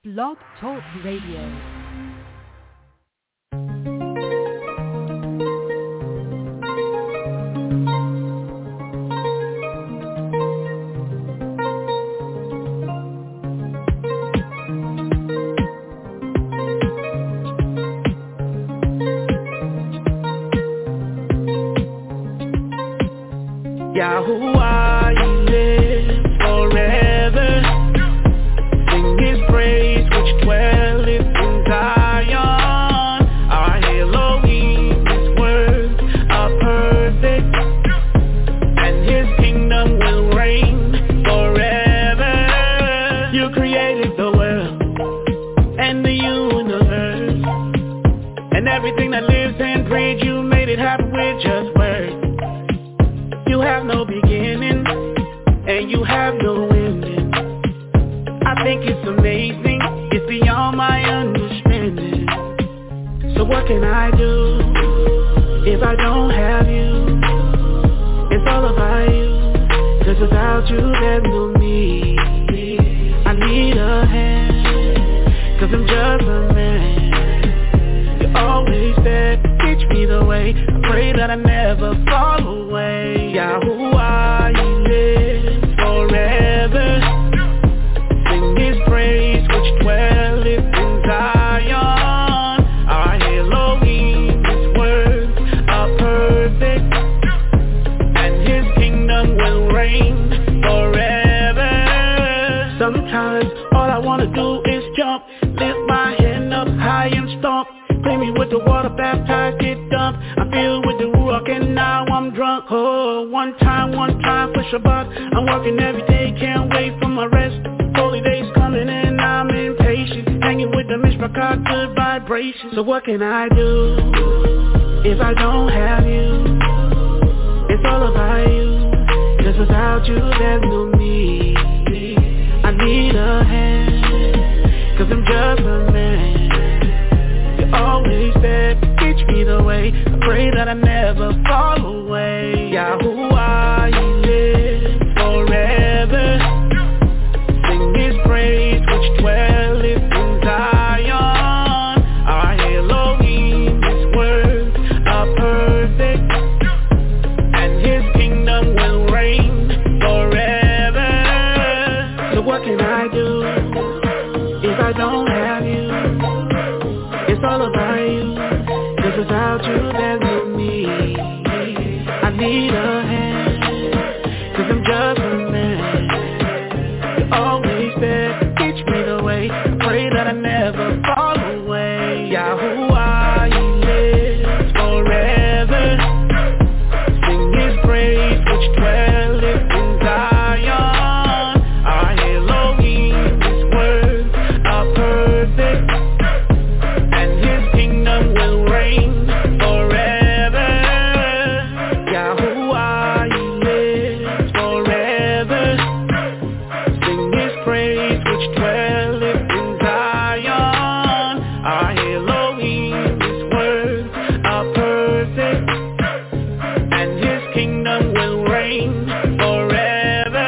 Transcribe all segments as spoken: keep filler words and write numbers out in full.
Blog Talk Radio. Yahuwah, He lives forever. Sing His praise, which dwelleth in Zion. Our Elohim, His words are perfect, and His kingdom will reign forever. You created the world and the universe, and everything that lives and breathes. You made it happen with just words. You have no beginning, and you have no ending. I think it's amazing, it's beyond my understanding. So what can I do if I don't have you? It's all about you, 'cause without you there's no me. I need a hand, 'cause I'm just a man. You're always there, teach me the way. I pray that I never fall away. Yahuwah, He lives forever. Sing His praise, which dwelleth in Zion. Our Elohim, His words are perfect, and His kingdom will reign forever. Sometimes all I wanna do is jump, lift my hand up high and stomp. Clean me with the water, baptized, get dumped. I feel with the Ruach and now I'm drunk. Oh, one time, one time for Shabbat. I'm working every day, can't wait for my rest. Holy days coming and I'm impatient. Hanging with the Mishpachah, good vibrations. So what can I do if I don't have you? It's all about you, 'cause without you there's no me. I need a hand, 'cause I'm just a man. Always there, teach me the way. I pray that I never fall away. Yahuwah, He lives forever. Sing His praise, which dwelleth in Zion. Our Elohim, His words are perfect, and His kingdom will reign forever. So what can I do if I don't have you? It's all about you, 'cause without you there's no me. I need a hand, 'cause I'm just a man. You're always there, teach me the way. I pray that I never fall away. Yahuwah, He lives forever. Sing His praise, which dwelleth in Zion. Our Elohim, His words are perfect, will reign forever. Yahuwah, He lives forever. Sing His praise, which dwelleth in Zion. Our Elohim, His words are perfect, and His kingdom will reign forever.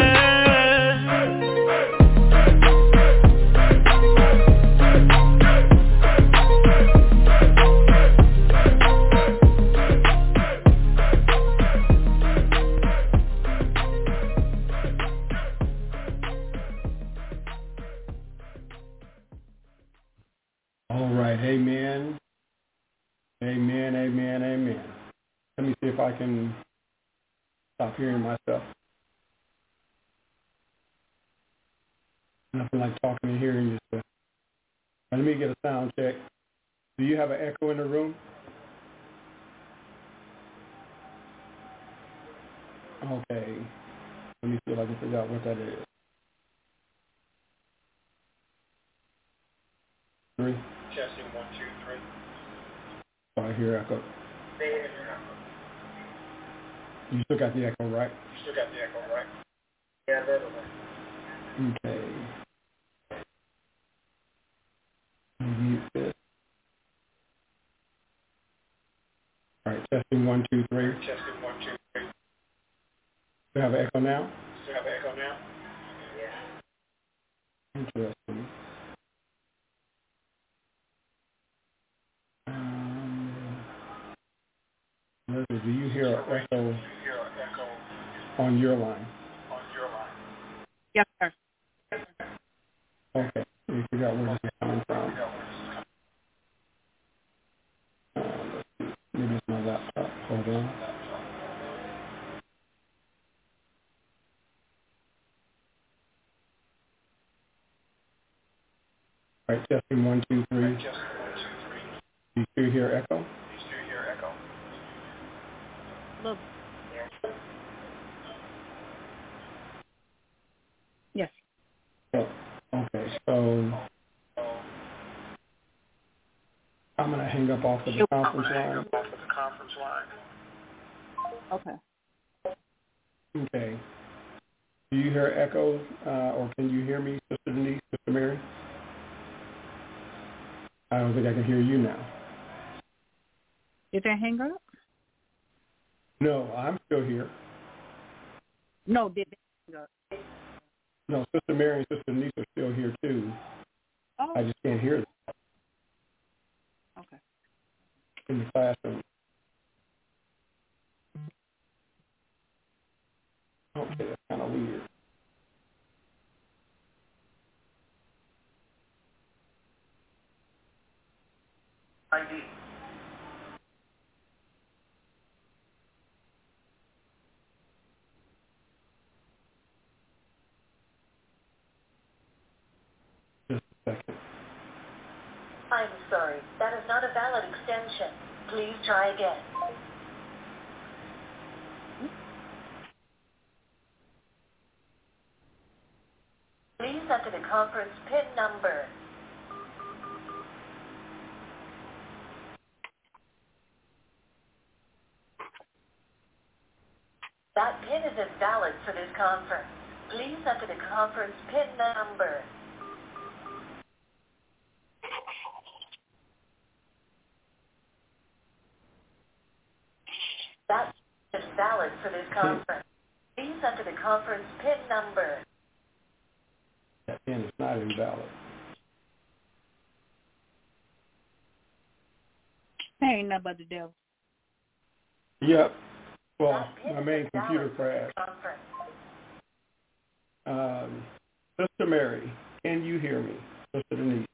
All right, amen, amen, amen, amen. Let me see if I can stop hearing myself. Nothing like talking and hearing yourself. Let me get a sound check. Do you have an echo in the room? Okay. Let me see if I can figure out what that is. Three. Testing one, two, three. Oh, I hear echo. You still got the echo, right? You still got the echo, right? Yeah, a little bit. Okay. Mute this. All right, testing one, two, three. Testing one, two, three. Do you have an echo now? Still have an echo now? Interesting. Leslie, do you hear an echo on your line? Yes, sir. Okay. Let me figure out where this is coming from. Uh, let's see. Maybe it's my laptop. Hold on. All right, testing one, two, three. Do you still hear echo? Look. Yes. Oh, okay, so I'm going to hang up off of the conference line. Okay. Okay. Do you hear echoes, uh, or can you hear me, Sister Denise, Sister Mary? I don't think I can hear you now. Did they hang up? No, I'm still here. No, did they hang up? No, Sister Mary and Sister Denise are still here too. Oh. I just can't hear them Okay. in the classroom. Okay, that's kind of weird. I D. Just a second. I'm sorry, that is not a valid extension. Please try again. Please enter the conference PIN number. That PIN is invalid for this conference. Please enter the conference PIN number. That is valid for this conference. Please enter the conference PIN number. That pin is not invalid. Ain't nothing but the devil. Yep. Well, That PIN my is main invalid computer for this crashed. conference. Um, Sister Mary, can you hear me? Sister Denise.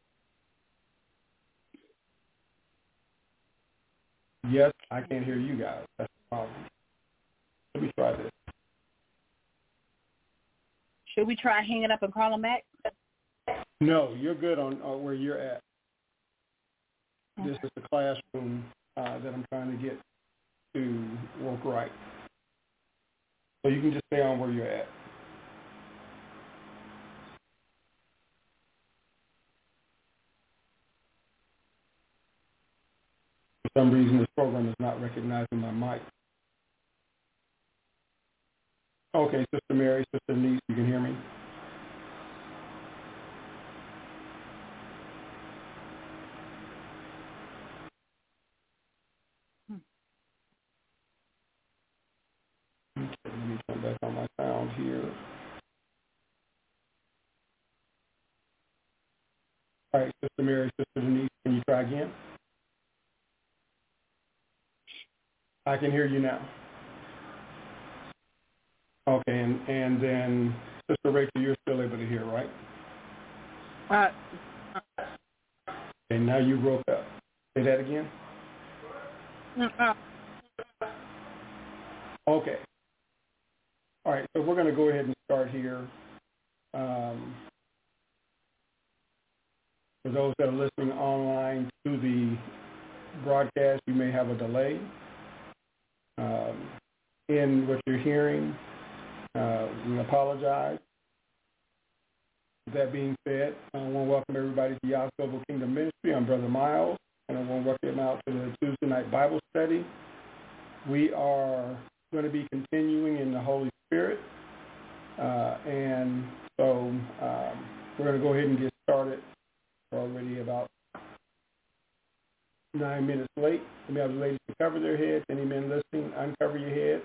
Yes, I can't hear you guys. That's the problem. Let me try this. Should we try hanging up and call them back? No, you're good on, on where you're at. Okay. This is the classroom uh, that I'm trying to get to work right. So you can just stay on where you're at. For some reason, this program is not recognizing my mic. Okay, Sister Mary, Sister Denise, you can hear me? Okay, let me turn back on my sound here. All right, Sister Mary, Sister Denise, can you try again? I can hear you now. Okay, and, and then Sister Rachel, you're still able to hear, right? Uh, And now you broke up. Say that again? uh, Okay. All right, so we're going to go ahead and start here. Um, for those that are listening online to the broadcast, you may have a delay um, in what you're hearing. Uh, we apologize. With that being said, I want to welcome everybody to Yah's Global Kingdom Ministry. I'm Brother Miles, and I want to welcome you out to the Tuesday night Bible study. We are going to be continuing in the Holy Spirit, uh, and so um, we're going to go ahead and get started. We're already about nine minutes late. We have the ladies to cover their heads. Any men listening, uncover your head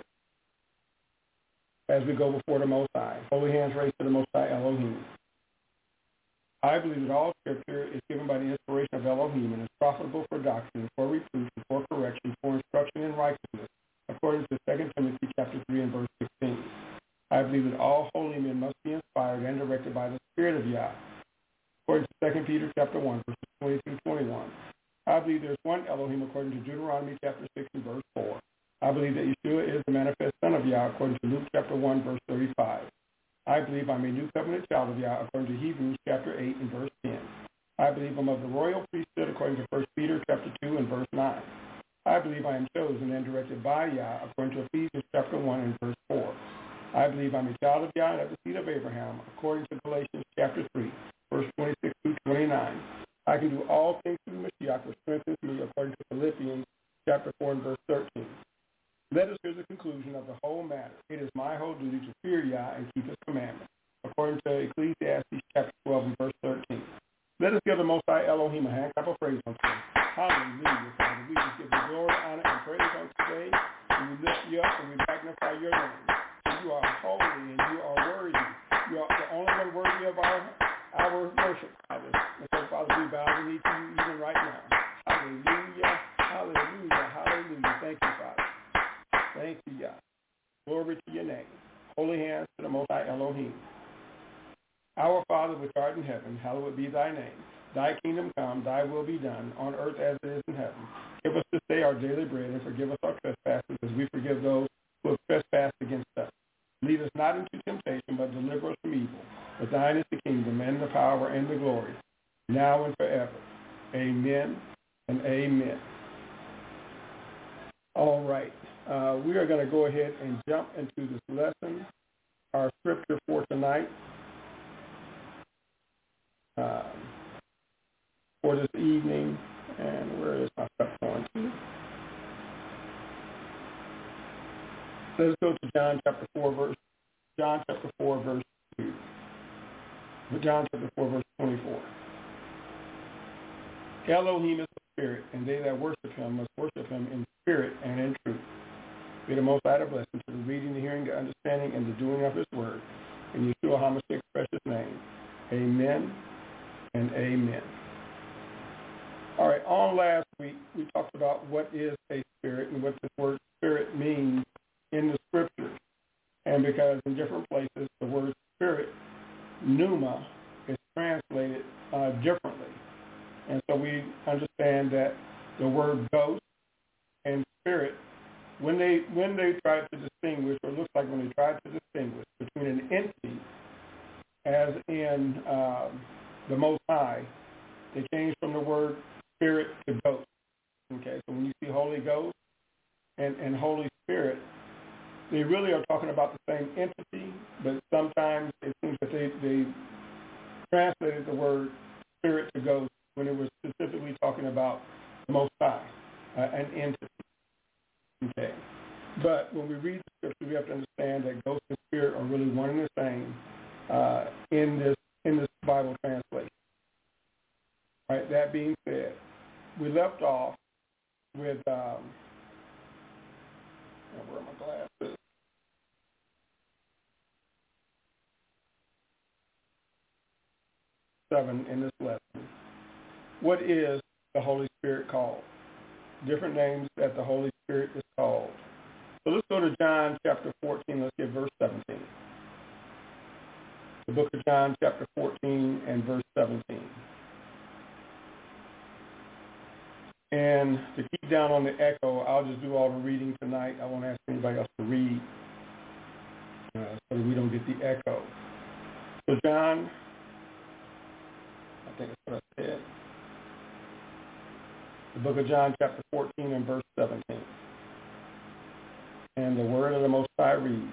as we go before the Most High. Holy hands raised to the Most High Elohim. I believe that all Scripture is given by the inspiration of Elohim and is profitable for doctrine, for reproof, and for correction, for instruction in righteousness, according to Second Timothy chapter three and verse sixteen. I believe that all holy men must be inspired and directed by the Spirit of Yah, according to Second Peter chapter one, verses twenty through twenty-one. I believe there is one Elohim, according to Deuteronomy chapter six and verse four. I believe that Yeshua is the manifest Son of Yah, according to Luke chapter one, verse thirty-five. I believe I'm a new covenant child of Yah, according to Hebrews chapter eight and verse ten. I believe I'm of the royal priesthood, according to First Peter chapter two and verse nine. I believe I am chosen and directed by Yah, according to Ephesians chapter one and verse four. I believe I'm a child of Yah and of the seed of Abraham, according to Galatians chapter three, verse twenty-six through twenty-nine. I can do all things through Mashiach, which strengthens me, according to Philippians chapter four and verse thirteen. Let us hear the conclusion of the whole matter. It is my whole duty to fear Yah and keep his commandments, according to Ecclesiastes chapter twelve and verse thirteen. Let us give the Most High Elohim a hand clap of praise unto him. Hallelujah, Father. We just give you glory, honor, and praise on today, and we lift you up and we magnify your name. You are holy and you are worthy. You are the only one worthy of our our worship, Father. And so, Father, we bow the knee to you even right now. Hallelujah, hallelujah, hallelujah. Thank you, Father. Thank you, Yah. Glory to your name. Holy hands to the Most High Elohim. Our Father which art in heaven, hallowed be thy name. Thy kingdom come, thy will be done, on earth as it is in heaven. Give us this day our daily bread, and forgive us our trespasses, as we forgive those who have trespassed against us. Lead us not into temptation, but deliver us from evil. For thine is the kingdom, and the power, and the glory, now and forever. Amen and amen. All right. Uh, we are going to go ahead and jump into this lesson. Our scripture for tonight, uh, for this evening, and where is my stuff going to? Let's go to John chapter four, verse John chapter four, verse two. John chapter four, verse twenty-four. Elohim is the Spirit, and they that worship him must worship him in spirit and in truth. May the Most High bless him to the reading, the hearing, the understanding, and the doing of his word. In Yeshua HaMashiach's precious name. Amen and amen. All right, on last week, we talked about what is a spirit and what this word spirit means in the scriptures. And because in different places, the word spirit, pneuma, is translated uh, differently. And so we understand that the word ghost and spirit, when they when they tried to distinguish, or it looks like when they tried to distinguish between an entity, as in uh, the Most High, they changed from the word spirit to ghost. Okay, so when you see Holy Ghost and, and Holy Spirit, they really are talking about the same entity, but sometimes it seems that they, they translated the word spirit to ghost when it was specifically talking about the Most High, uh, an entity. Okay. But when we read the scripture, we have to understand that ghost and spirit are really one and the same uh, in this in this Bible translation. All right. That being said, we left off with um, where are my glasses? Seven in this lesson. What is the Holy Spirit called? Different names that the Holy Spirit is called. So let's go to John chapter fourteen. Let's get verse seventeen. The book of John chapter fourteen and verse seventeen. And to keep down on the echo, I'll just do all the reading tonight. I won't ask anybody else to read uh, so that we don't get the echo. So John, I think that's what I said. The book of John chapter fourteen and verse seventeen. And the word of the Most High reads,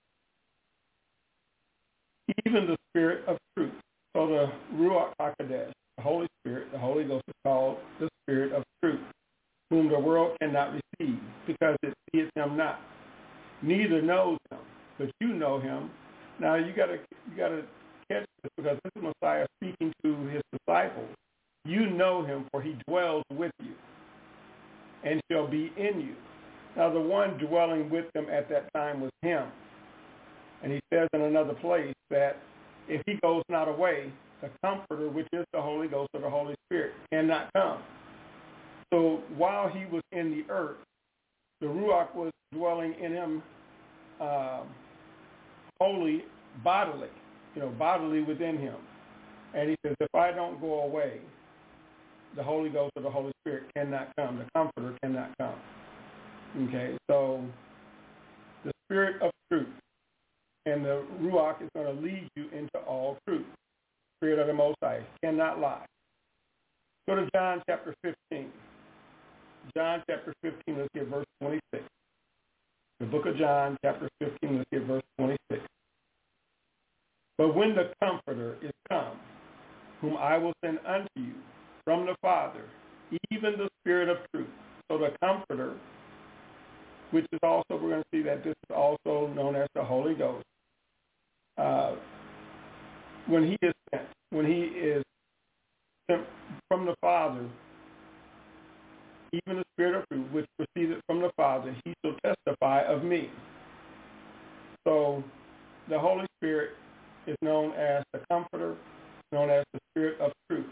even the Spirit of truth. So the Ruach HaKodesh, the Holy Spirit, the Holy Ghost, is called the Spirit of truth, whom the world cannot receive, because it seeth him not, neither knows him, but you know him. Now you gotta you gotta catch this, because this is Messiah speaking to his disciples. You know him, for he dwells with you and shall be in you. Now the one dwelling with them at that time was him. And he says in another place that if he goes not away, the Comforter, which is the Holy Ghost or the Holy Spirit, cannot come. So while he was in the earth, the Ruach was dwelling in him uh, wholly, bodily, you know, bodily within him. And he says, if I don't go away, the Holy Ghost or the Holy Spirit cannot come. The Comforter cannot come. Okay, so the Spirit of truth and the Ruach is going to lead you into all truth. Spirit of the Most High cannot lie. Go to John chapter fifteen. John chapter fifteen, let's get verse twenty-six. The book of John chapter fifteen, let's get verse twenty-six. But when the Comforter is come, whom I will send unto you from the Father, even the Spirit of truth. So the Comforter, which is also, we're going to see that this is also known as the Holy Ghost. Uh, when he is sent, when he is sent from the Father, even the Spirit of truth, which proceeded from the Father, he shall testify of me. So the Holy Spirit is known as the Comforter, known as the Spirit of truth.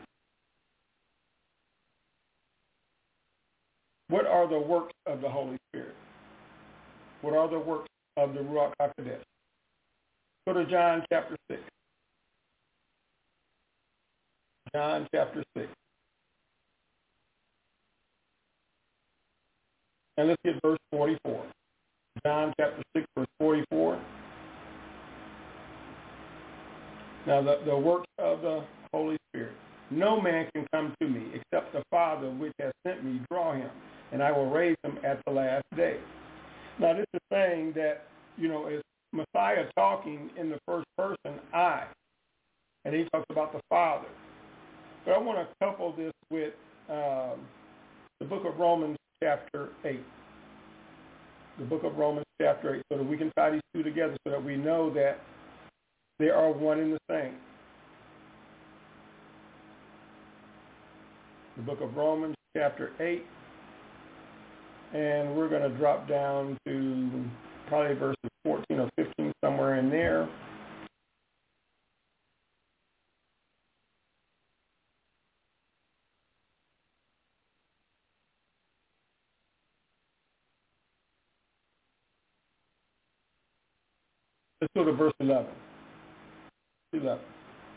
What are the works of the Holy Spirit? What are the works of the Ruach HaKodesh? Go to John chapter six. John chapter six. And let's get verse forty-four. John chapter six, verse forty-four. Now the, the works of the Holy Spirit. No man can come to me except the Father which has sent me draw him, and I will raise him at the last day. Now this is saying that, you know, is Messiah talking in the first person, I, and he talks about the Father. But I want to couple this with um, the book of Romans chapter eight. The book of Romans chapter eight, so that we can tie these two together so that we know that they are one and the same. The book of Romans chapter eight, and we're going to drop down to probably verses fourteen or fifteen, somewhere in there. Let's go to verse eleven. eleven.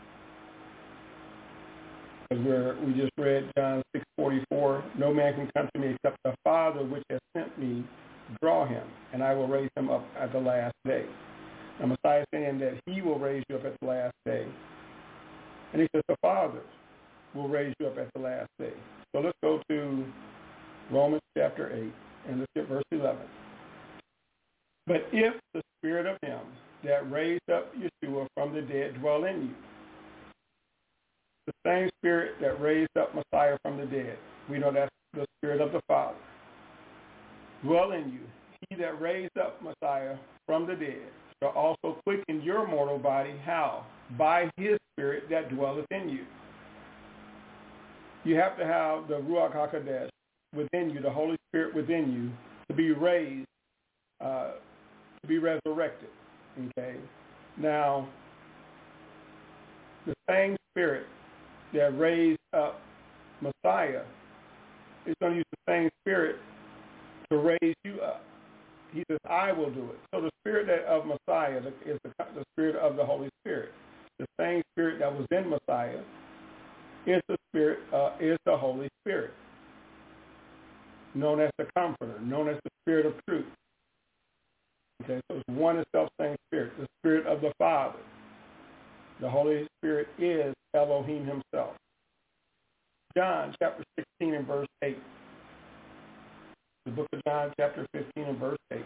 Because we're, we just read John six forty-four. No man can come to me except the Father which has sent me draw him, and I will raise him up at the last day. Now Messiah is saying that he will raise you up at the last day. And he says the Father will raise you up at the last day. So let's go to Romans chapter eight, and let's get verse eleven. But if the Spirit of him that raised up Yeshua from the dead dwell in you, the same Spirit that raised up Messiah from the dead, we know that's the Spirit of the Father, dwell in you. He that raised up Messiah from the dead shall also quicken your mortal body. How? By his Spirit that dwelleth in you. You have to have the Ruach HaKodesh within you, the Holy Spirit within you, to be raised, uh, to be resurrected. Okay? Now, the same Spirit that raised up Messiah is going to use the same Spirit to raise you up. He says, I will do it. So the Spirit that of Messiah is the, the Spirit of the Holy Spirit. The same Spirit that was in Messiah is the Spirit, uh, is the Holy Spirit, known as the Comforter, known as the Spirit of truth. Okay, so it's one and self-same Spirit, the Spirit of the Father. The Holy Spirit is Elohim himself. John chapter sixteen and verse eight. The book of John chapter fifteen and verse eight.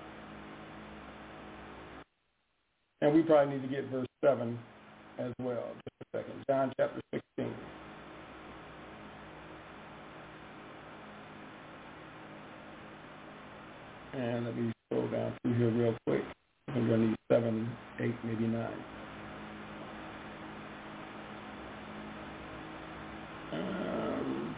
And we probably need to get verse seven as well. Just a second. John chapter sixteen. And let me scroll down through here real quick. I'm going to need seven, eight, maybe nine. Um,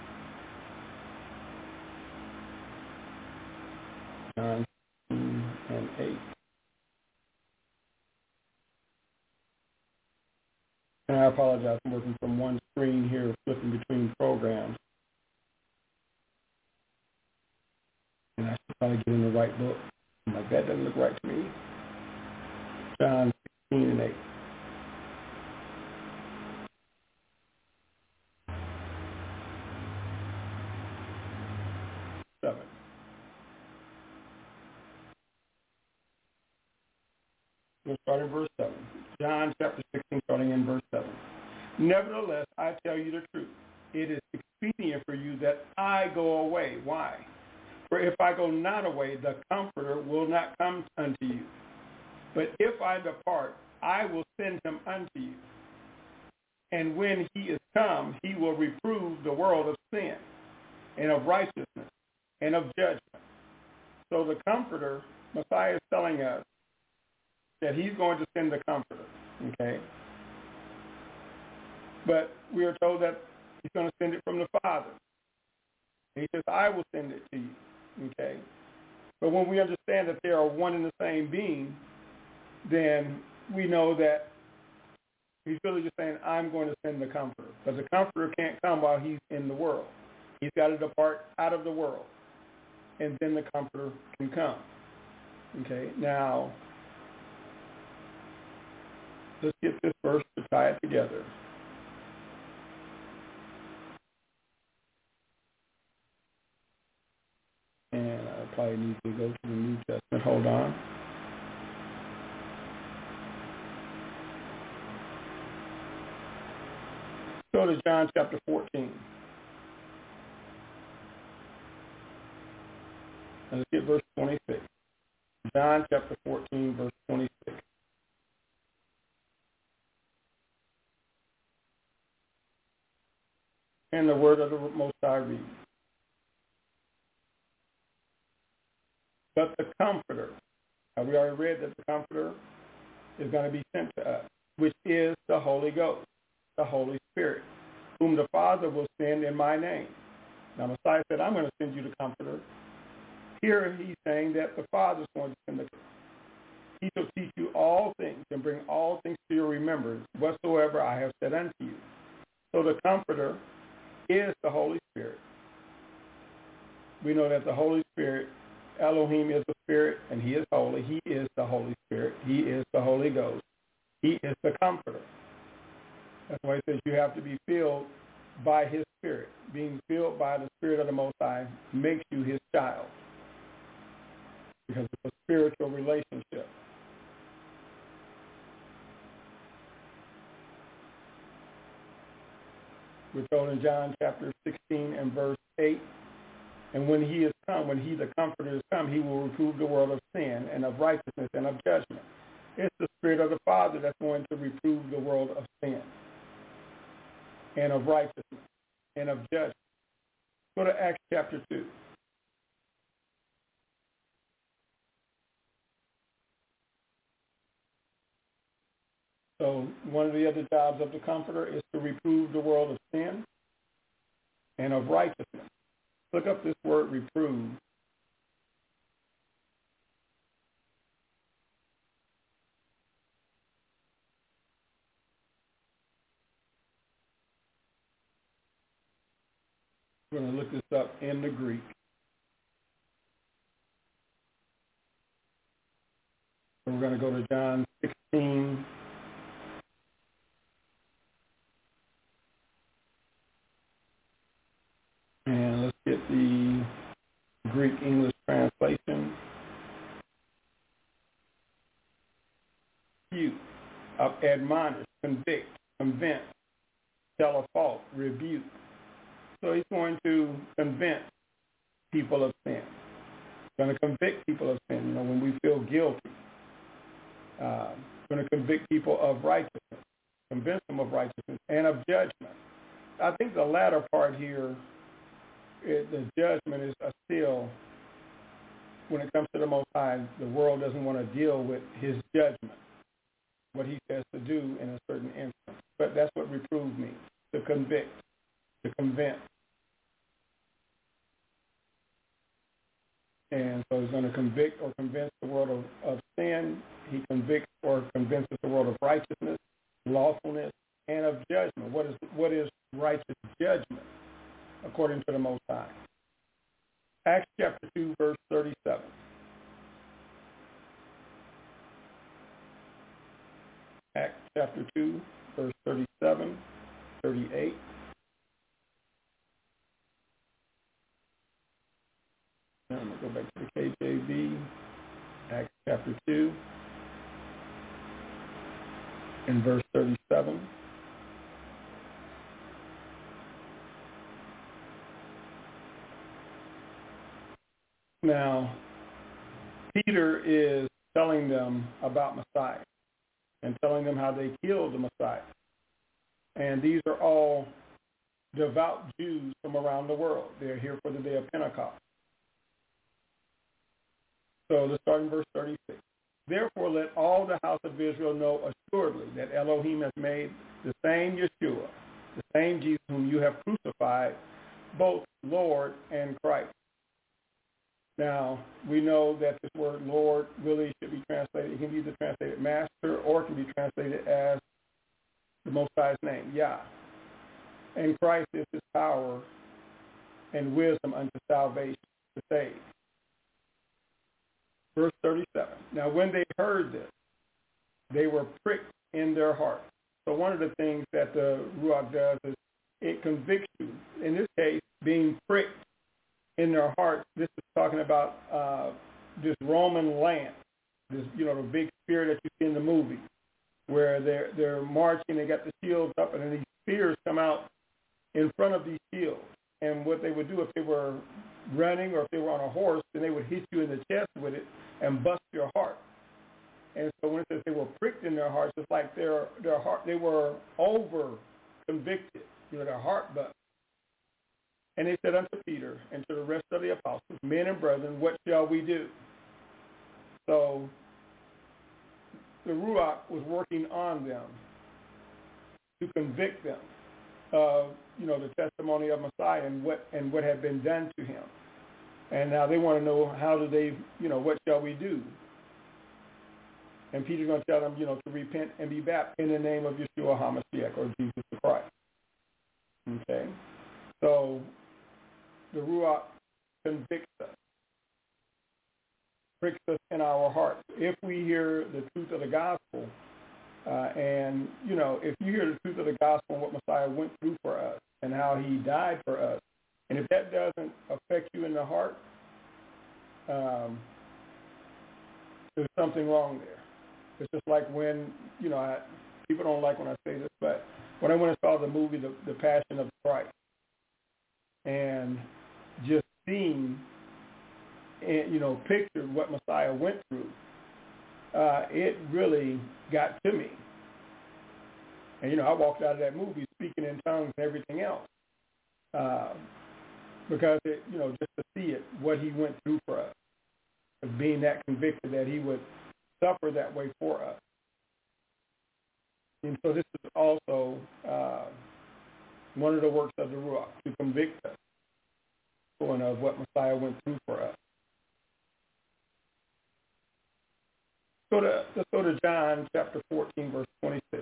John and eight. And I apologize for working from one screen here, flipping between programs. And I should probably get in the right book. I'm like, that doesn't look right to me. John sixteen and eight. Seven. We'll start in verse seven. John chapter sixteen, starting in verse seven. Nevertheless, I tell you the truth. It is expedient for you that I go away. Why? For if I go not away, the Comforter will not come unto you. But if I depart, I will send him unto you. And when he is come, he will reprove the world of sin and of righteousness and of judgment. So the Comforter, Messiah is telling us that he's going to send the Comforter, okay? But we are told that he's going to send it from the Father. And he says, I will send it to you, okay? But when we understand that they are one and the same being, then we know that he's really just saying, I'm going to send the Comforter. Because the Comforter can't come while he's in the world. He's got to depart out of the world. And then the Comforter can come. Okay, now, let's get this verse to tie it together. And I probably need to go to the New Testament. Hold on. Go to John chapter fourteen. Let's get verse twenty-six. John chapter fourteen, verse twenty-six. And the word of the Most High reads, but the Comforter, have we already read that the Comforter is going to be sent to us, which is the Holy Ghost, the Holy Spirit, whom the Father will send in my name. Now Messiah said, I'm going to send you the Comforter. Here he's saying that the Father is going to send the Comforter. He shall teach you all things and bring all things to your remembrance, whatsoever I have said unto you. So the Comforter is the Holy Spirit. We know that the Holy Spirit, Elohim is the Spirit, and he is holy. He is the Holy Spirit. He is the Holy Ghost. He is the Comforter. That's why he says you have to be filled by his Spirit. Being filled by the Spirit of the Most High makes you his child, because it's a spiritual relationship. We're told in John chapter sixteen and verse eight, and when he is come, when he, the Comforter, is come, he will reprove the world of sin and of righteousness and of judgment. It's the Spirit of the Father that's going to reprove the world of sin and of righteousness and of judgment. Go to Acts chapter two. So one of the other jobs of the Comforter is to reprove the world of sin and of righteousness. Look up this word, reprove. We're going to look this up in the Greek. So we're going to go to John sixteen. And let's get the Greek English translation. You of admonish, convict, convince, tell a fault, rebuke. So he's going to convince people of sin. He's going to convict people of sin. You know, when we feel guilty, uh, he's going to convict people of righteousness, convince them of righteousness and of judgment. I think the latter part here, It, the judgment is a still, when it comes to the Most High, the world doesn't want to deal with his judgment, what he says to do in a certain instance. But that's what reprove means, to convict, to convince. And so he's going to convict or convince the world of, of sin. He convicts or convinces the world of righteousness, lawfulness, and of judgment. What is what is righteous judgment according to the Most High? Acts chapter two, verse thirty-seven. Acts chapter two, verse thirty-seven, thirty-eight. Now I'm going to go back to the K J V. Acts chapter two and verse thirty-seven. Now, Peter is telling them about Messiah and telling them how they killed the Messiah. And these are all devout Jews from around the world. They're here for the day of Pentecost. So let's start in verse thirty-six. Therefore, let all the house of Israel know assuredly that Elohim has made the same Yeshua, the same Jesus whom you have crucified, both Lord and Christ. Now, we know that this word Lord really should be translated. It can be either translated master or it can be translated as the Most High's name, Yah. And Christ is his power and wisdom unto salvation to save. Verse thirty-seven. Now, when they heard this, they were pricked in their hearts. So one of the things that the Ruach does is it convicts you. In this case, being pricked in their hearts, this is talking about uh, this Roman lance, this, you know, the big spear that you see in the movie, where they're, they're marching, they got the shields up, and then these spears come out in front of these shields. And what they would do if they were running or if they were on a horse, then they would hit you in the chest with it and bust your heart. And so when it says they were pricked in their hearts, it's like their their heart, they were over convicted, you know, their heart bust. And they said unto Peter and to the rest of the apostles, men and brethren, what shall we do? So the Ruach was working on them to convict them of, you know, the testimony of Messiah and what and what had been done to him. And now they want to know, how do they, you know, what shall we do? And Peter's going to tell them, you know, to repent and be baptized in the name of Yeshua HaMashiach, or Jesus the Christ. Okay? So the Ruach convicts us, pricks us in our hearts. If we hear the truth of the gospel, uh, and, you know, if you hear the truth of the gospel and what Messiah went through for us and how he died for us, and if that doesn't affect you in the heart, um, there's something wrong there. It's just like when, you know, I, people don't like when I say this, but when I went and saw the movie, The, the Passion of Christ, and just seeing, and, you know, pictured what Messiah went through, uh, it really got to me. And, you know, I walked out of that movie speaking in tongues and everything else. Uh, because, it, you know, just to see it, what he went through for us, of being that convicted that he would suffer that way for us. And so this is also uh, one of the works of the Ruach, to convict us of what Messiah went through for us. So to, let's go to John chapter fourteen, verse twenty-six.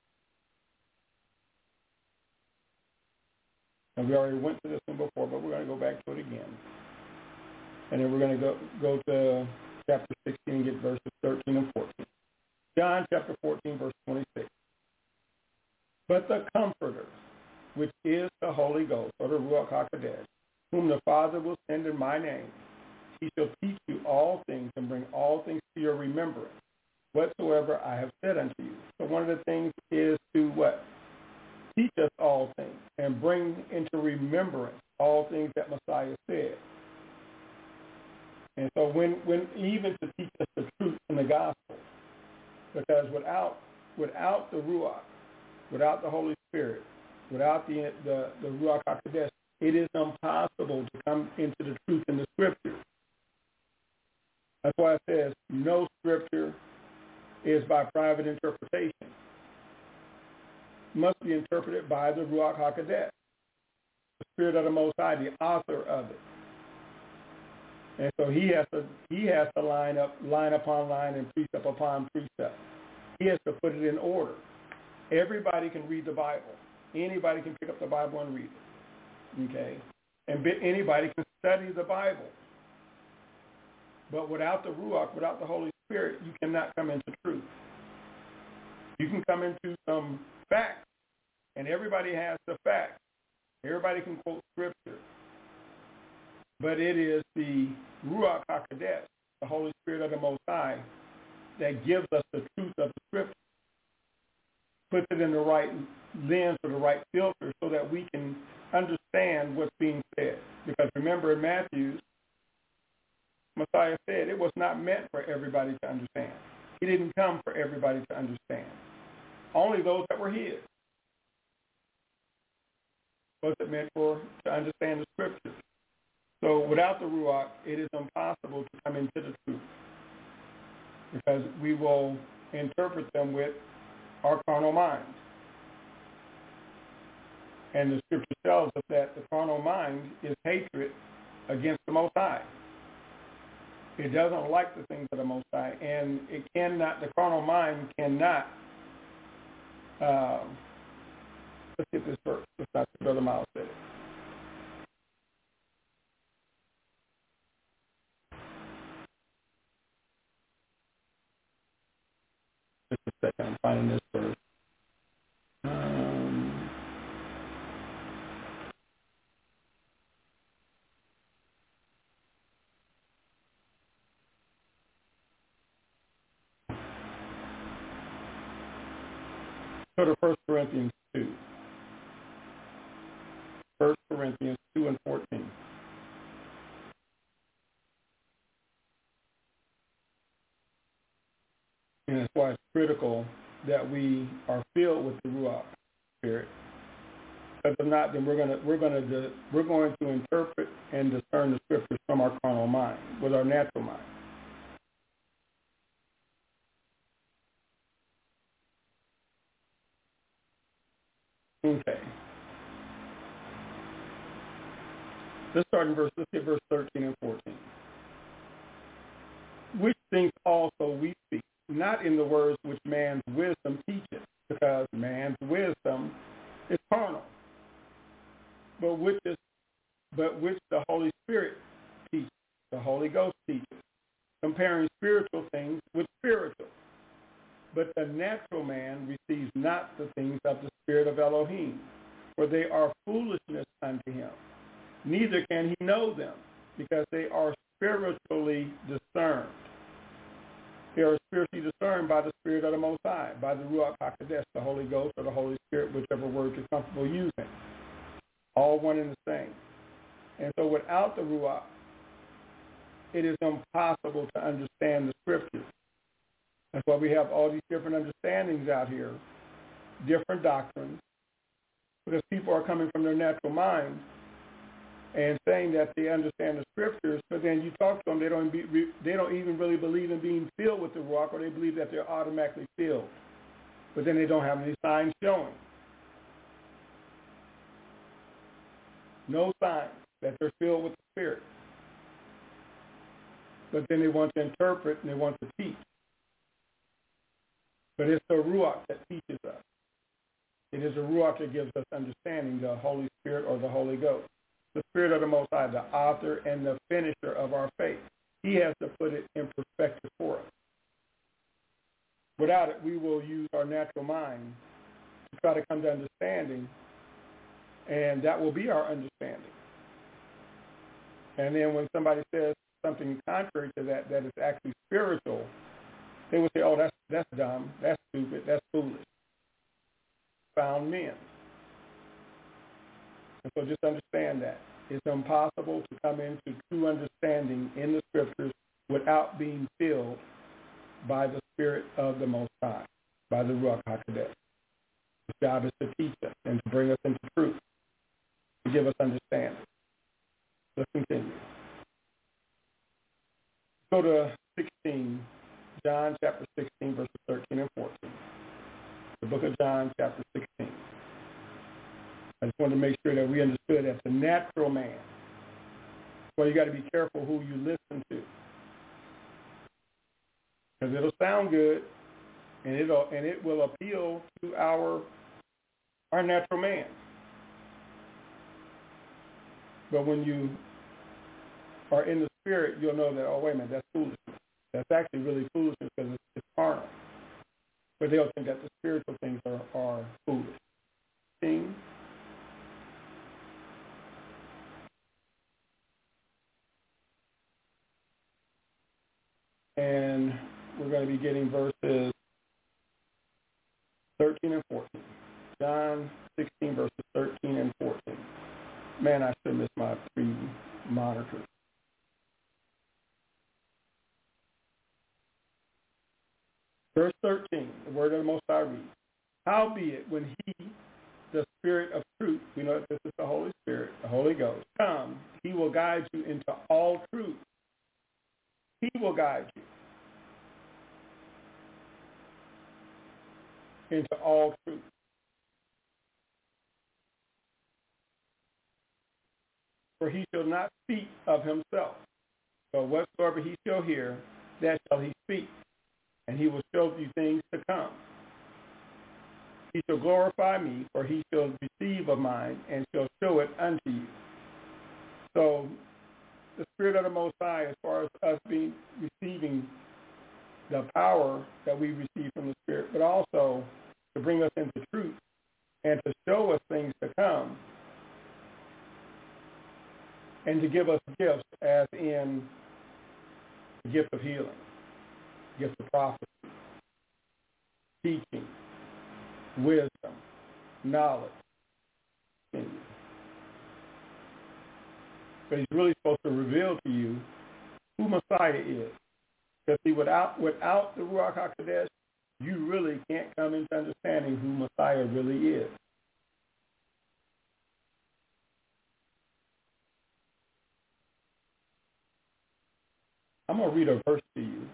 And we already went to this one before, but we're going to go back to it again. And then we're going to go, go to chapter sixteen and get verses thirteen and fourteen. John chapter fourteen, verse twenty-six. But the Comforter, which is the Holy Ghost, or the Ruach HaKodesh, whom the Father will send in my name, he shall teach you all things and bring all things to your remembrance, whatsoever I have said unto you. So one of the things is to what? Teach us all things and bring into remembrance all things that Messiah said. And so when, when even to teach us the truth in the gospel, because without without the Ruach, without the Holy Spirit, without the the, the Ruach HaKodesh, it is impossible to come into the truth in the Scriptures. That's why it says no Scripture is by private interpretation. It must be interpreted by the Ruach HaKodesh, the Spirit of the Most High, the author of it. And so he has to he has to line up line upon line and precept upon precept. He has to put it in order. Everybody can read the Bible. Anybody can pick up the Bible and read it. Okay? And anybody can study the Bible. But without the Ruach, without the Holy Spirit, you cannot come into truth. You can come into some facts, and everybody has the facts. Everybody can quote scripture. But it is the Ruach HaKodesh, the Holy Spirit of the Most High, that gives us the truth of the scripture, puts it in the right lens or the right filter so that we can understand what's being said. Because remember in Matthew, Messiah said it was not meant for everybody to understand. He didn't come for everybody to understand. Only those that were his. Was it meant for to understand the scriptures? So without the Ruach, it is impossible to come into the truth because we will interpret them with our carnal minds. And the scripture tells us that the carnal mind is hatred against the Most High. It doesn't like the things of the Most High, and it cannot, the carnal mind cannot, uh, let's get this verse, it's not what Brother Miles said it. Just a second, I'm finding this verse. Um, go to First Corinthians two. First Corinthians two and fourteen. And that's why it's critical that we are filled with the Ruach Spirit. Because if not, then we're gonna we're gonna de, we're going to interpret and discern the scriptures from our carnal mind, with our natural mind. Okay. Let's start in verse. Let's get verse thirteen and fourteen. Which things also we speak, not in the words which man's wisdom teaches, because man's wisdom is carnal, but which is, but which the Holy Spirit teaches, the Holy Ghost teaches, comparing spiritual things with spiritual. But the natural man receives not the things of the Spirit of Elohim, for they are foolishness unto him. Neither can he know them, because they are spiritually discerned. They are spiritually discerned by the Spirit of the Most High, by the Ruach HaKodesh, the Holy Ghost or the Holy Spirit, whichever word you're comfortable using. All one and the same. And so without the Ruach, it is impossible to understand the Scriptures. That's why we have all these different understandings out here, different doctrines, because people are coming from their natural minds and saying that they understand the scriptures, but then you talk to them, they don't be, they don't even really believe in being filled with the Ruach, or they believe that they're automatically filled, but then they don't have any signs showing. No signs that they're filled with the Spirit. But then they want to interpret and they want to teach. But it's the Ruach that teaches us. It is the Ruach that gives us understanding, the Holy Spirit or the Holy Ghost. The Spirit of the Most High, the author and the finisher of our faith. He has to put it in perspective for us. Without it, we will use our natural mind to try to come to understanding, and that will be our understanding. And then when somebody says something contrary to that, that is actually spiritual, they will say, oh, that's that's dumb, that's stupid, that's foolish. Found men. And so just understand that. It's impossible to come into true understanding in the Scriptures without being filled by the Spirit of the Most High, by the Ruach HaKodesh. His job is to teach us and to bring us into truth, to give us understanding. Let's continue. Go to sixteen, John chapter sixteen, verses thirteen and fourteen. The book of John chapter sixteen. I just wanted to make sure that we understood that the natural man, well, you got to be careful who you listen to. Because it'll sound good, and it'll and it will appeal to our our natural man. But when you are in the spirit, you'll know that, oh, wait a minute, that's foolishness. That's actually really foolishness because it's, it's carnal. But they'll think that the spiritual things are, are foolish. Things. And we're going to be getting verses thirteen and fourteen. John sixteen, verses thirteen and fourteen. Man, I should miss my three monitors. Verse thirteen, the word of the Most High reads, howbeit when he, the Spirit of truth, we know that this is the Holy Spirit, the Holy Ghost, come, he will guide you into all truth. He will guide you into all truth. For he shall not speak of himself. So whatsoever he shall hear, that shall he speak. And he will show you things to come. He shall glorify me, for he shall receive of mine, and shall show it unto you. So the Spirit of the Most High, as far as us being receiving the power that we receive from the Spirit, but also to bring us into truth and to show us things to come and to give us gifts, as in the gift of healing, gift of prophecy, teaching, wisdom, knowledge. But he's really supposed to reveal to you who Messiah is. Because see, without without the Ruach HaKodesh, you really can't come into understanding who Messiah really is. I'm going to read a verse to you.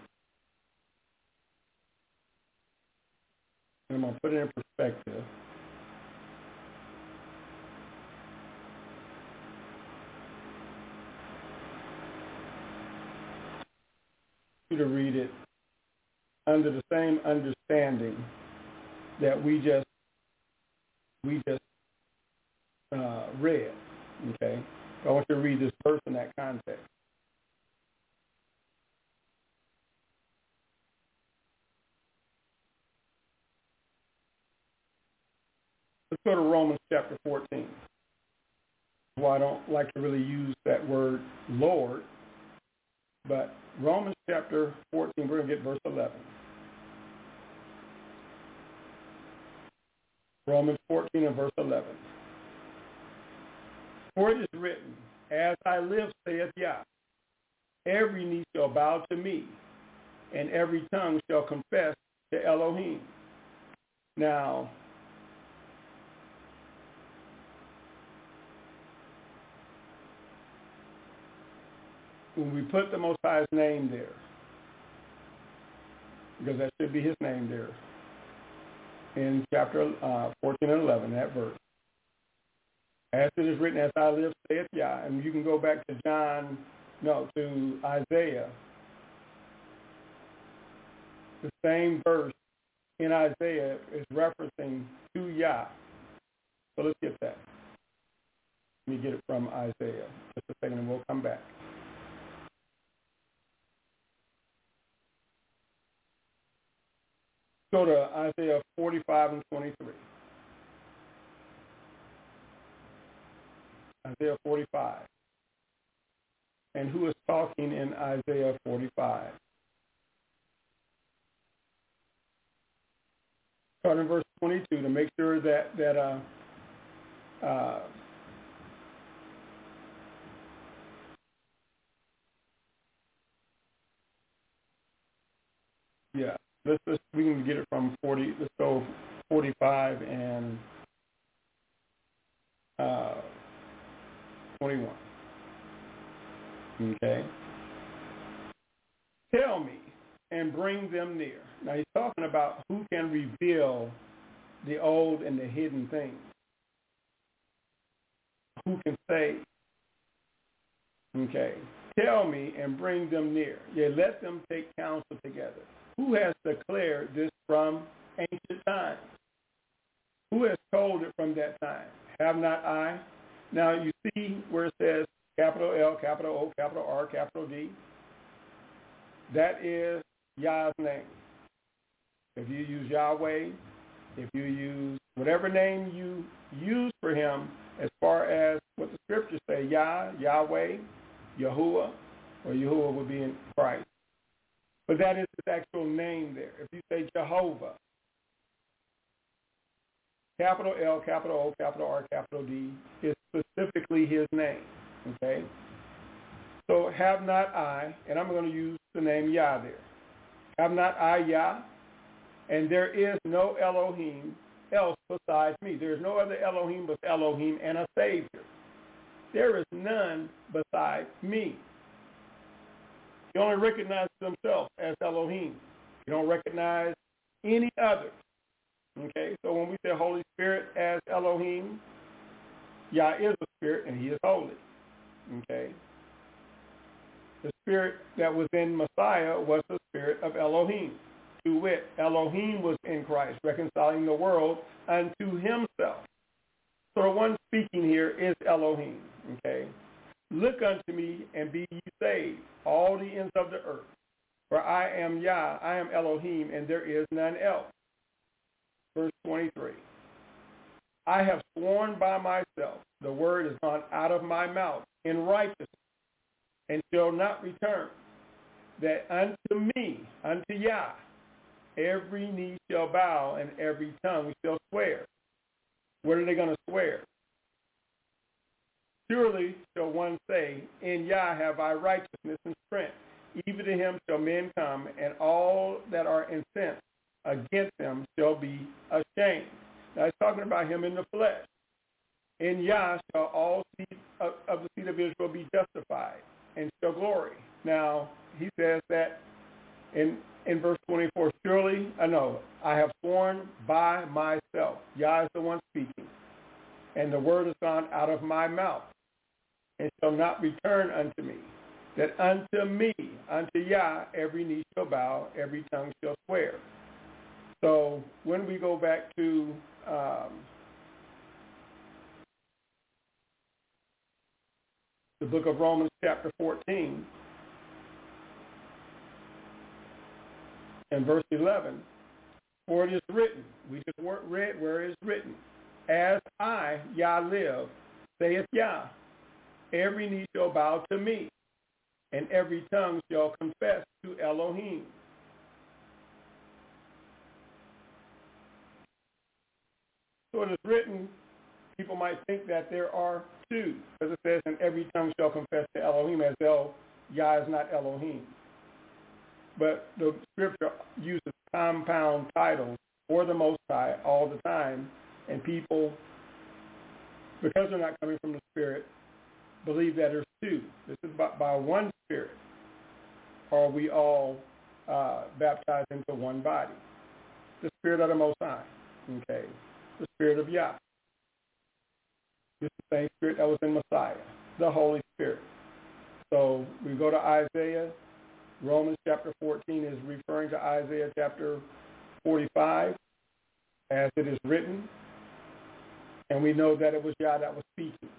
And I'm going to put it in perspective. To read it under the same understanding that we just we just uh, read. Okay, I want you to read this verse in that context. Let's go to Romans chapter fourteen. Well, I don't like to really use that word Lord, but Romans chapter fourteen, we're going to get verse eleven. Romans fourteen and verse eleven. For it is written, as I live, saith Yah, every knee shall bow to me, and every tongue shall confess to Elohim. Now, when we put the Most High's name there, because that should be his name there, in chapter uh, fourteen and eleven, that verse. As it is written, as I live, saith Yah. And you can go back to John, no, to Isaiah. The same verse in Isaiah is referencing to Yah. So let's get that. Let me get it from Isaiah. Just a second and we'll come back. Go to Isaiah forty-five and twenty-three. Isaiah forty-five. And who is talking in Isaiah forty-five? Start in verse twenty-two to make sure that, that uh, uh, yeah. Let's, let's, we can get it from forty. Let's go forty-five and uh, twenty-one. Okay. Tell me and bring them near. Now he's talking about who can reveal the old and the hidden things. Who can say, okay, tell me and bring them near. Yeah, let them take counsel together. who has declared this from ancient times? Who has told it from that time? Have not I? Now you see where it says capital L, capital O, capital R, capital D. That is Yah's name. If you use Yahweh, if you use whatever name you use for him, as far as what the scriptures say, Yah, Yahweh, Yahuwah, or Yahuwah would be in Christ. But that is his actual name there. If you say Jehovah, capital L, capital O, capital R, capital D is specifically his name, okay? So have not I, and I'm going to use the name Yah there. Have not I Yah? And there is no Elohim else besides me. There is no other Elohim but Elohim and a Savior. There is none besides me. He only recognizes himself as Elohim. You don't recognize any others. Okay, so when we say Holy Spirit as Elohim, Yah is a spirit and he is holy. Okay. The spirit that was in Messiah was the spirit of Elohim. To wit, Elohim was in Christ, reconciling the world unto himself. So the one speaking here is Elohim. Okay. Look unto me and be ye saved, all the ends of the earth. For I am Yah, I am Elohim, and there is none else. Verse twenty-three. I have sworn by myself, the word is gone out of my mouth in righteousness, and shall not return, that unto me, unto Yah, every knee shall bow and every tongue shall swear. What are they going to swear? Surely shall one say, in Yah have I righteousness and strength. Even to him shall men come, and all that are incensed against him shall be ashamed. Now he's talking about him in the flesh. In Yah shall all seed of, of the seed of Israel be justified and shall glory. Now he says that in in verse twenty-four, surely, I know, I have sworn by myself. Yah is the one speaking. And the word is gone out of my mouth and shall not return unto me. That unto me, unto Yah, every knee shall bow, every tongue shall swear. So when we go back to um, the book of Romans chapter fourteen and verse eleven, for it is written, we just read where it is written, as I, Yah, live, saith Yah, every knee shall bow to me, and every tongue shall confess to Elohim. So it is written, people might think that there are two, because it says, and every tongue shall confess to Elohim, as though Yah is not Elohim. But the scripture uses compound titles for the Most High all the time, and people, because they're not coming from the Spirit, believe that there's two. This is by, by one Spirit, are we all uh, baptized into one body. The Spirit of the Most High, okay? The Spirit of Yah. It's the same Spirit that was in Messiah, the Holy Spirit. So we go to Isaiah. Romans chapter fourteen is referring to Isaiah chapter forty-five, as it is written. And we know that it was Yah that was speaking.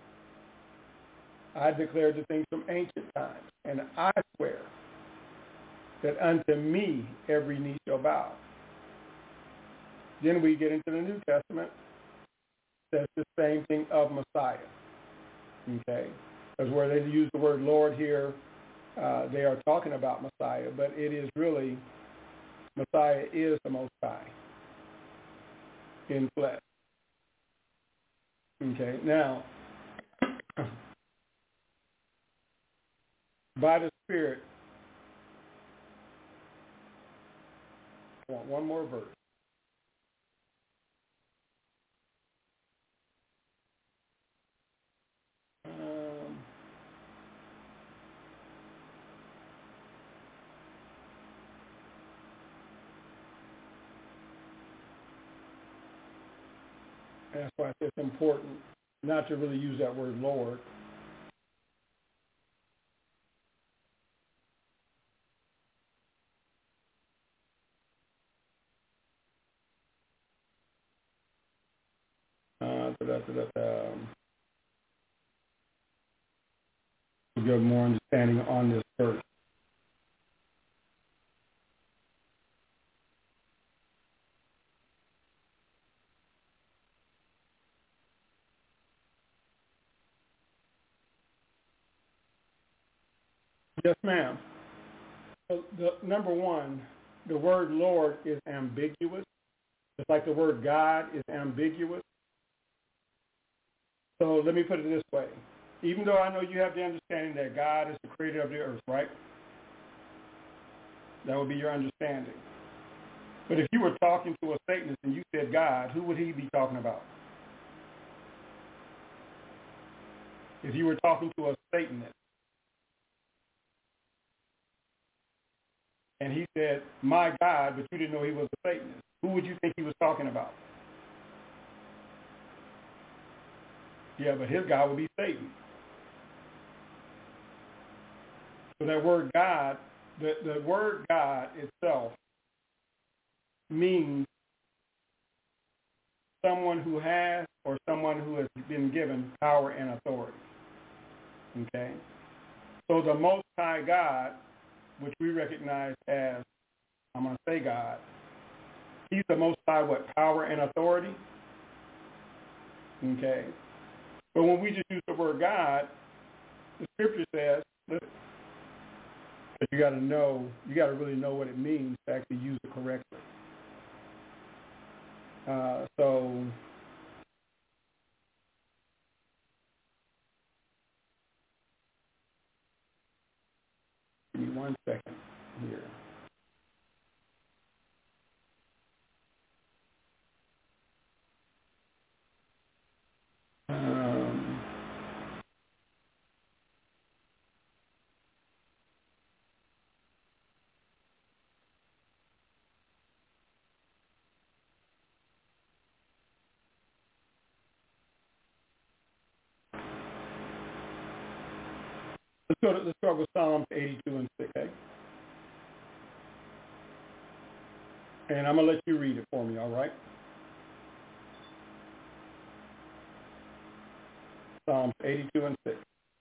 I declared the things from ancient times, and I swear that unto me every knee shall bow. Then we get into the New Testament. That's the same thing of Messiah. Okay? Because where they use the word Lord here, uh, they are talking about Messiah, but it is really, Messiah is the Most High in flesh. Okay? Now, by the Spirit, I want one more verse. Um, that's why it's important not to really use that word Lord. get more understanding on this verse. Yes, ma'am. So the, number one, the word Lord is ambiguous. Just like the word God is ambiguous. So let me put it this way. Even though I know you have the understanding that God is the creator of the earth, right? That would be your understanding. But if you were talking to a Satanist and you said God, who would he be talking about? If you were talking to a Satanist and he said, my God, but you didn't know he was a Satanist, who would you think he was talking about? Yeah, but his God would be Satan. So that word God, the, the word God itself means someone who has or someone who has been given power and authority. Okay? So the Most High God, which we recognize as, I'm going to say God, he's the Most High, what, power and authority? Okay? But when we just use the word God, the scripture says, listen, but you got to know, you got to really know what it means to actually use it correctly. Uh, so, give me one second here. Um, let's go to, let's start with Psalms eighty-two and six, okay? And I'm going to let you read it for me, all right? Psalms eighty-two and six.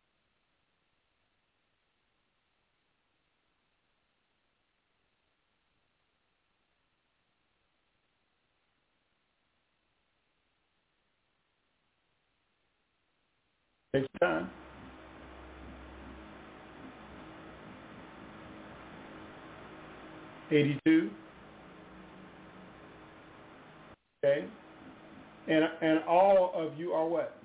Take your time. eighty-two. Okay. And and all of you are what?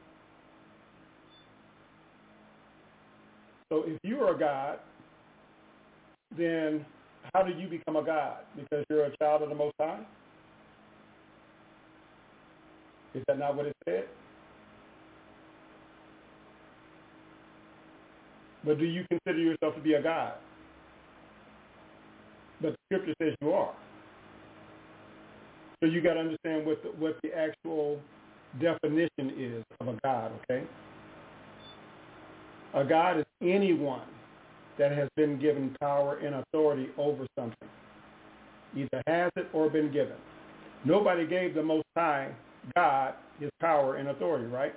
So if you are a God, then how did you become a God? Because you're a child of the Most High? Is that not what it said? But do you consider yourself to be a God? But the scripture says you are. So you got to understand what the, what the actual definition is of a God, okay? A God is anyone that has been given power and authority over something. Either has it or been given. Nobody gave the Most High God his power and authority, right?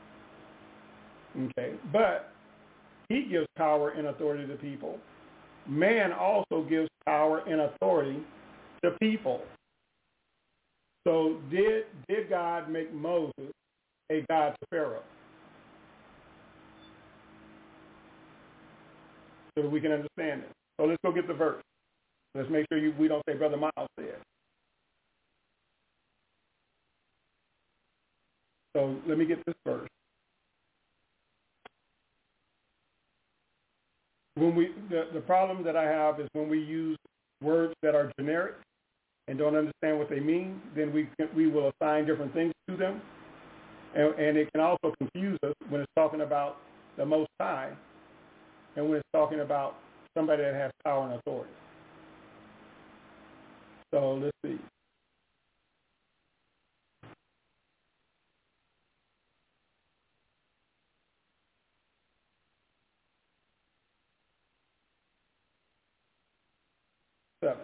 Okay. But he gives power and authority to people. Man also gives power and authority to people. So did did God make Moses a God to Pharaoh? So that we can understand it. So let's go get the verse. Let's make sure you, we don't say Brother Miles said. So let me get this verse. When we the, the problem that I have is when we use words that are generic and don't understand what they mean, then we can, we will assign different things to them, and, and it can also confuse us when it's talking about the Most High and when it's talking about somebody that has power and authority. So let's see. Seven.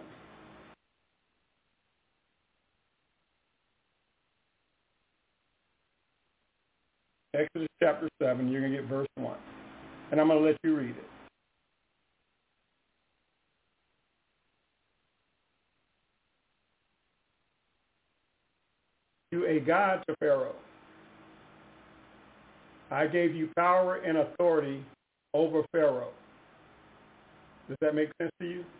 Exodus chapter seven, you're going to get verse one. and I'm going to let you read it. You a God to Pharaoh. I gave you power and authority over Pharaoh. Does that make sense to you?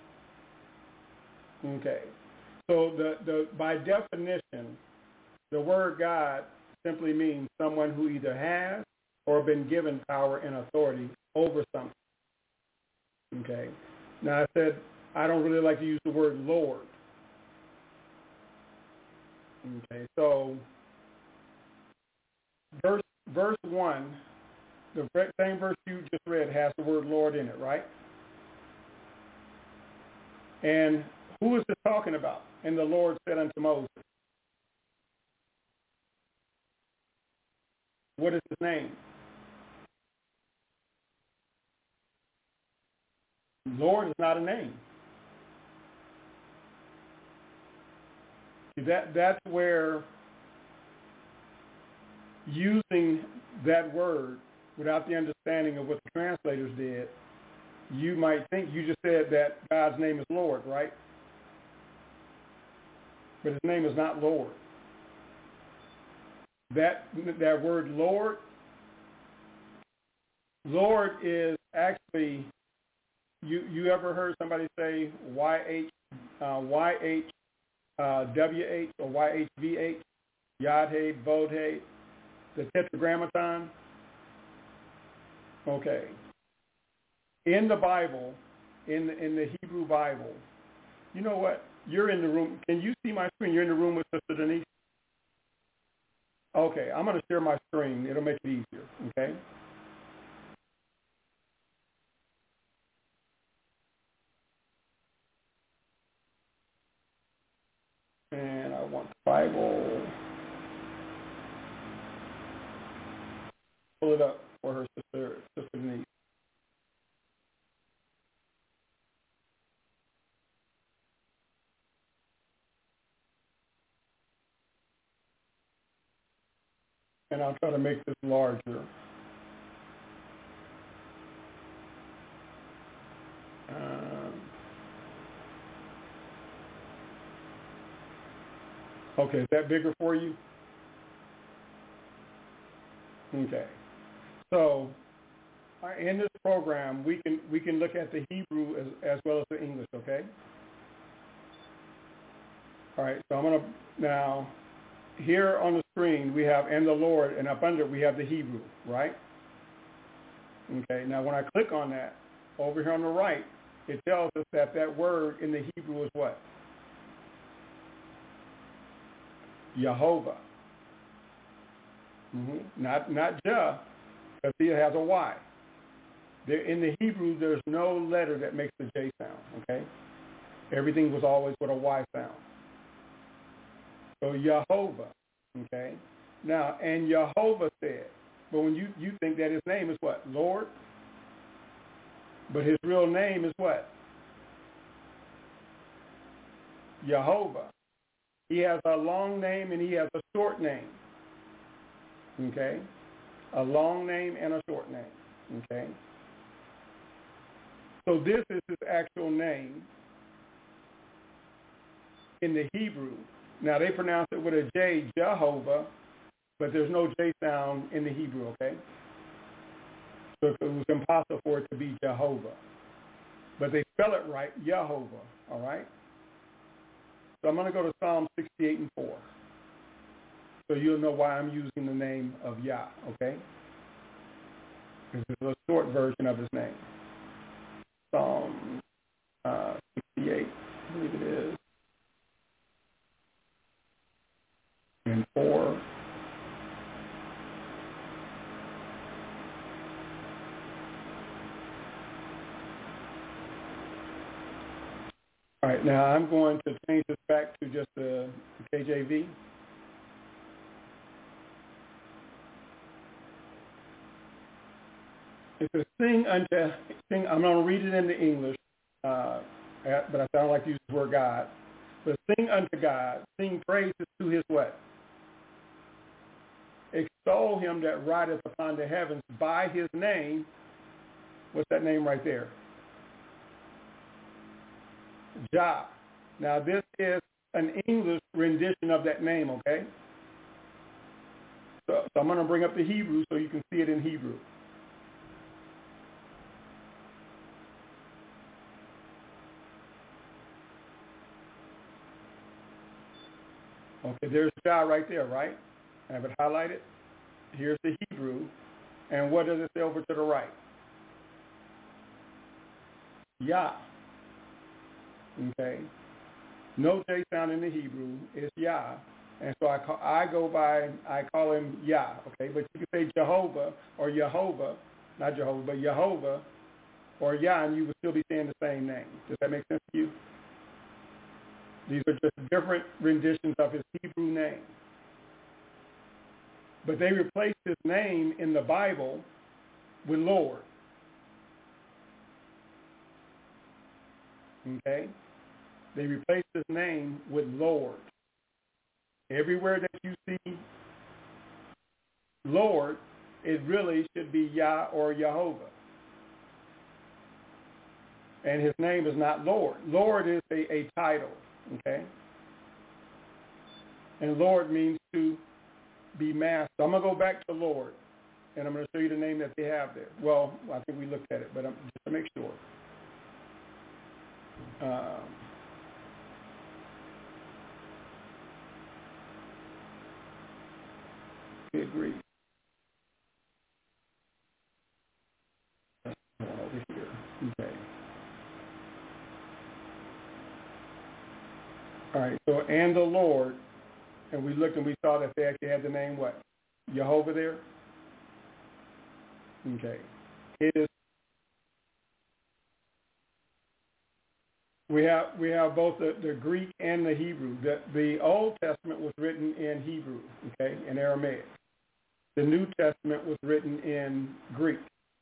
Okay. So the, the by definition, the word God simply means someone who either has or been given power and authority over something. Okay. Now I said I don't really like to use the word Lord. Okay. So verse verse one, the same verse you just read has the word Lord in it, right? And who is this talking about? And the Lord said unto Moses. What is his name? Lord is not a name. See, that that's where using that word without the understanding of what the translators did, you might think you just said that God's name is Lord, right? But his name is not Lord. That that word Lord, Lord is actually, you you ever heard somebody say Y H uh, Y H uh, W H or Y H V H, Yod-Heh, Vod-Heh, the Tetragrammaton? Okay. In the Bible, in the, in the Hebrew Bible, you know what? You're in the room. Can you see my screen? You're in the room with Sister Denise? Okay, I'm going to share my screen. It'll make it easier, okay? And I want the Bible. Pull it up for her sister, Sister Denise. And I'll try to make this larger. Um, okay, is that bigger for you? Okay. So in this program, we can we can look at the Hebrew as, as well as the English, okay? All right, so I'm going to now... Here on the screen, we have "and the Lord," and up under we have the Hebrew, right? Okay, now when I click on that, over here on the right, it tells us that that word in the Hebrew is what? Jehovah. Mm-hmm. Not not Jah, because it has a Y. There, in the Hebrew, there's no letter that makes the J sound, okay? Everything was always with a Y sound. So Jehovah, okay? Now, and Jehovah said, but when you, you think that his name is what? Lord? But his real name is what? Jehovah. He has a long name and he has a short name, okay? A long name and a short name, okay? So this is his actual name in the Hebrew. Now, they pronounce it with a J, Jehovah, but there's no J sound in the Hebrew, okay? So it was impossible for it to be Jehovah. But they spell it right, Jehovah, all right? So I'm going to go to Psalm sixty-eight and four. So you'll know why I'm using the name of Yah, okay? This is a short version of his name. Psalm uh, sixty-eight, I believe it is. And four. All right, now I'm going to change this back to just the, the K J V. It says, sing unto, sing, I'm going to read it in the English, uh, but I don't like to use the word God. But sing unto God, sing praises to his what? Extol him that rideth upon the heavens by his name, What's that name right there? Jah. Now this is an English rendition of that name, okay? So, so I'm going to bring up the Hebrew so you can see it in Hebrew. Okay, there's Jah right there, right? I have it highlighted. Here's the Hebrew. And what does it say over to the right? Yah. Okay. No J sound in the Hebrew. It's Yah. And so I, call, I go by, I call him Yah. Okay. But you can say Jehovah or Yehovah, not Jehovah, but Yehovah or Yah, and you would still be saying the same name. Does that make sense to you? These are just different renditions of his Hebrew name. But they replaced his name in the Bible with Lord. Okay? They replaced his name with Lord. Everywhere that you see Lord, it really should be Yah or Yehovah. And his name is not Lord. Lord is a, a title. Okay? And Lord means to be master. So I'm going to go back to Lord, and I'm going to show you the name that they have there. Well, I think we looked at it, but I'm, just to make sure. Um, we agree. Over here. Okay. All right, so and the Lord, and we looked and we saw that they actually had the name what? Jehovah there? Okay. It is, we have we have both the, the Greek and the Hebrew. The, the Old Testament was written in Hebrew, okay, in Aramaic. The New Testament was written in Greek.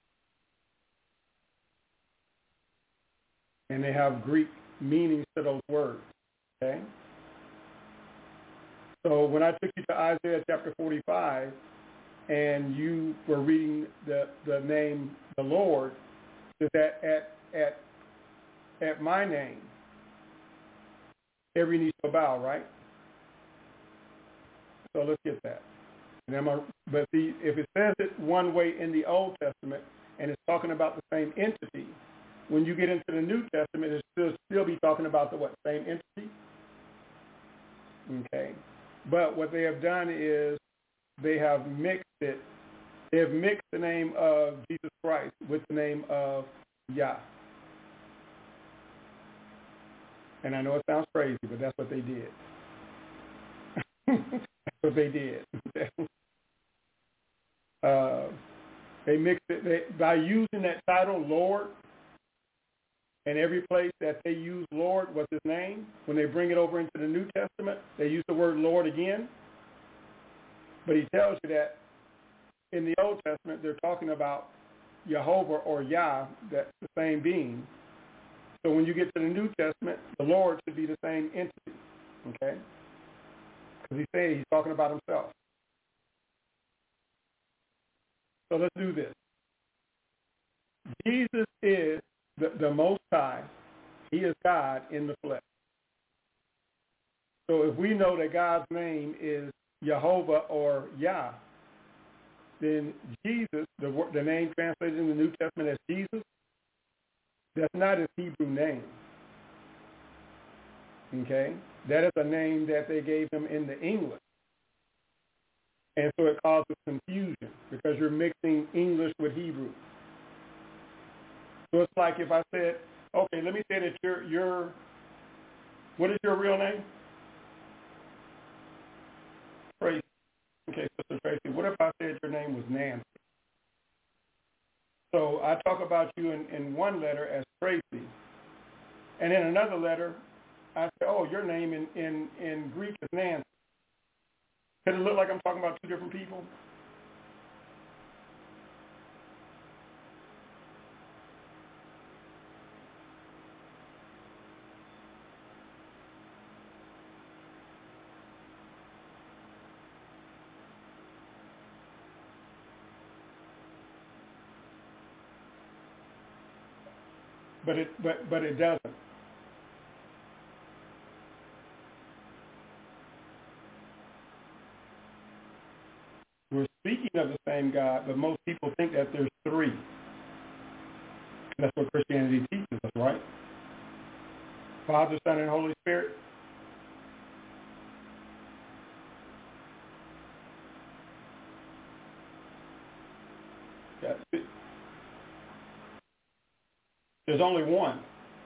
And they have Greek meanings to those words. Okay. So when I took you to Isaiah chapter forty-five, and you were reading the, the name the Lord, is that at at at my name, every knee shall bow, right? So let's get that. And I'm a, but the, if it says it one way in the Old Testament, and it's talking about the same entity, when you get into the New Testament, it still still be talking about the what? Same entity. Okay. But what they have done is they have mixed it. They have mixed the name of Jesus Christ with the name of Yah. And I know it sounds crazy, but that's what they did. That's what they did. uh, they mixed it they, by using that title, Lord. And every place that they use Lord, what's his name? When they bring it over into the New Testament, they use the word Lord again. But he tells you that in the Old Testament, they're talking about Jehovah or Yah, that's the same being. So when you get to the New Testament, the Lord should be the same entity, okay? Because he's saying he's talking about himself. So let's do this. Jesus is The, the Most High. He is God in the flesh. So if we know that God's name is Jehovah or Yah, then Jesus, the, the name translated in the New Testament as Jesus, that's not his Hebrew name. Okay? That is a name that they gave him in the English. And so it causes confusion because you're mixing English with Hebrew. So it's like if I said, okay, let me say that you're, you're, what is your real name? Tracy. Okay, Sister Tracy. What if I said your name was Nancy? So I talk about you in, in one letter as Tracy. And in another letter, I say, oh, your name in, in, in Greek is Nancy. Does it look like I'm talking about two different people? but it but but it doesn't. We're speaking of the same God, but most people think that there's three. That's what Christianity teaches us, right? Father, Son, and Holy Spirit. That's it. There's only one.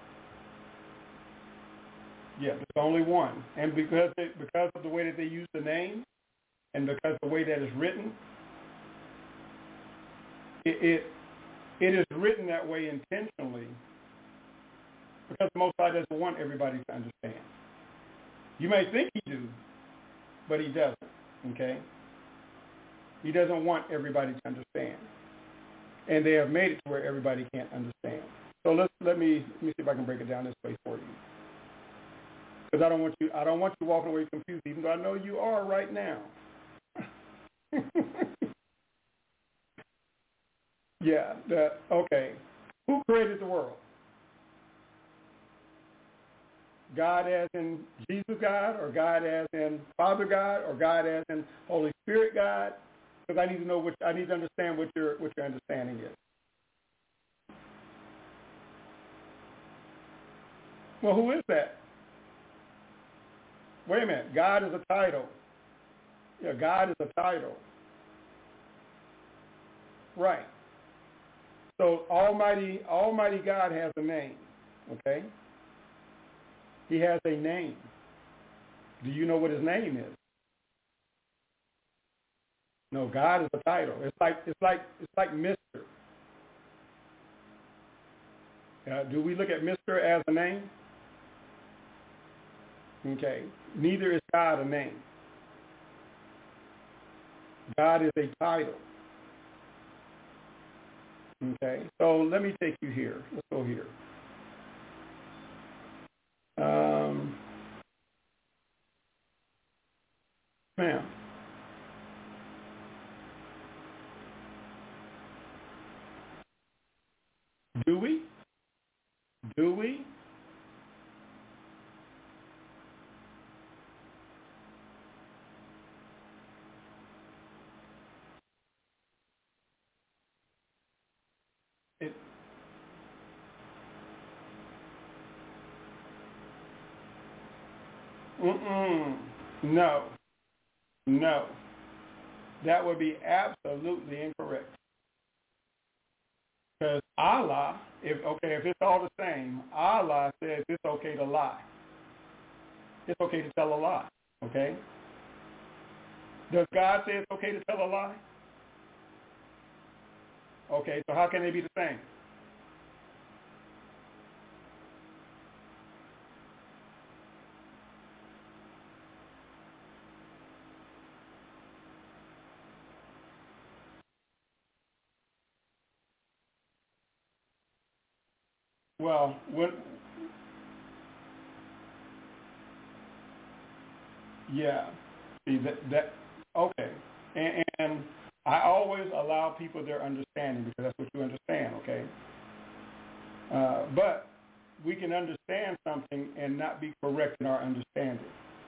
Yeah, there's only one. And because they, because of the way that they use the name, and because of the way that it's written, it, it it is written that way intentionally because the Most High doesn't want everybody to understand. You may think he do, but he doesn't, okay? He doesn't want everybody to understand. And they have made it to where everybody can't understand. So let's let me let me see if I can break it down this way for you. Because I don't want you I don't want you walking away confused, even though I know you are right now. yeah, the, okay. Who created the world? God as in Jesus God, or God as in Father God, or God as in Holy Spirit God? Because I need to know what I need to understand what your what your understanding is. Well, who is that? Wait a minute. God is a title. Yeah, God is a title. Right. So Almighty Almighty God has a name. Okay? He has a name. Do you know what his name is? No, God is a title. It's like it's like it's like Mister. Uh, do we look at Mister as a name? Okay. Neither is God a name. God is a title. Okay. So let me take you here. Let's go here. Um, ma'am. Do we? Do we? It, mm-mm. No. No. That would be absolutely incorrect. Because Allah, if okay, if it's all the same, Allah says it's okay to lie. It's okay to tell a lie. Okay? Does God say it's okay to tell a lie? Okay, so how can they be the same? Well, when, yeah, see that, that okay, and, and I always allow people their understanding because that's what you understand, okay? Uh, but we can understand something and not be correct in our understanding.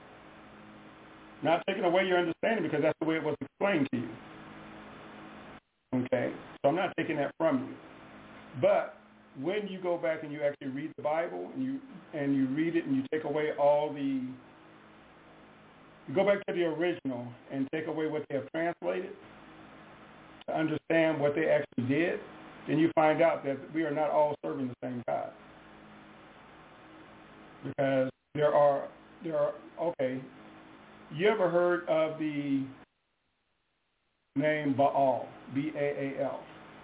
Not taking away your understanding because that's the way it was explained to you, okay? So I'm not taking that from you, but when you go back and you actually read the Bible and you and you read it and you take away all the, you go back to the original and take away what they have translated to understand what they actually did, then you find out that we are not all serving the same God. Because there are, there are, okay, you ever heard of the name Baal, B A A L?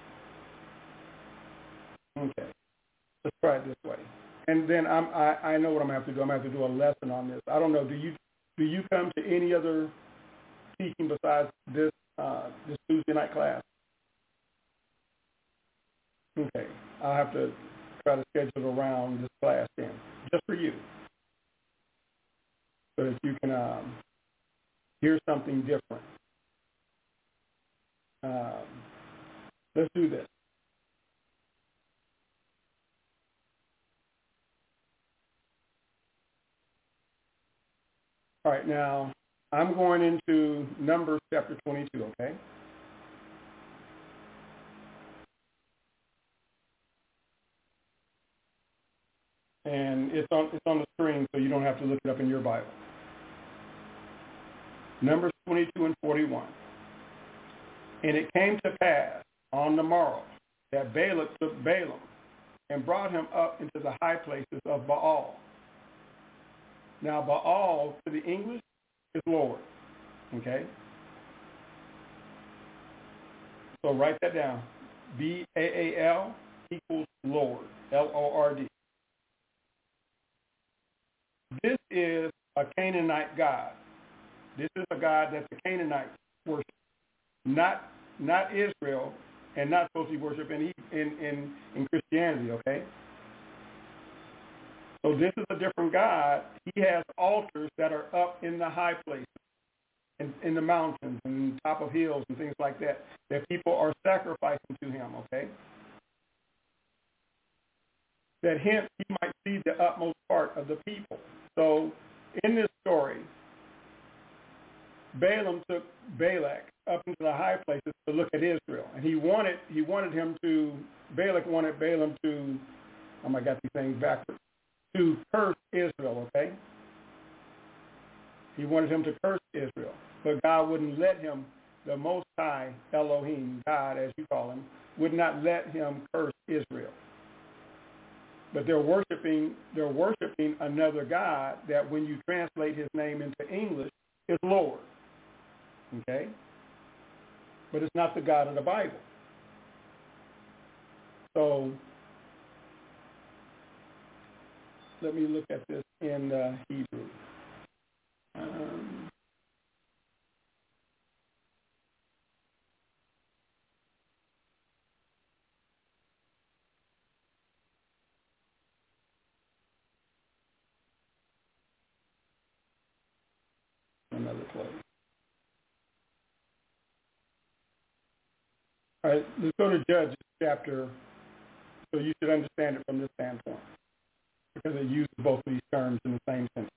Okay, let's try it this way, and then I'm, I I know what I'm gonna have to do. I'm gonna have to do a lesson on this. I don't know. Do you do you come to any other teaching besides this uh, this Tuesday night class? Okay, I'll have to try to schedule around this class then, just for you, so that you can um, hear something different. Um, let's do this. All right, now I'm going into Numbers chapter twenty-two, okay? And it's on it's on the screen, so you don't have to look it up in your Bible. Numbers twenty-two and forty-one. And it came to pass on the morrow that Balak took Balaam and brought him up into the high places of Baal. Now, Baal to the English is Lord, okay? So write that down. B A A L equals Lord, L O R D. This is a Canaanite god. This is a god that the Canaanites worship, not not Israel, and not supposed to be worshipped in, in, in, in Christianity, okay? So this is a different God. He has altars that are up in the high places, in, in the mountains and top of hills and things like that, that people are sacrificing to him, okay? That hence he might see the utmost part of the people. So in this story, Balaam took Balak up into the high places to look at Israel, and he wanted he wanted him to Balak wanted Balaam to oh my God, these things backwards to curse Israel. Okay, he wanted him to curse Israel, but God wouldn't let him. The Most High Elohim, God as you call him, would not let him curse Israel. But they're worshiping they're worshiping another God that, when you translate his name into English, is Lord. Okay? But it's not the God of the Bible. So let me look at this in uh, Hebrew. Um, another place. All right, let's go to Judges chapter, so you should understand it from this standpoint, because it uses both of these terms in the same sentence.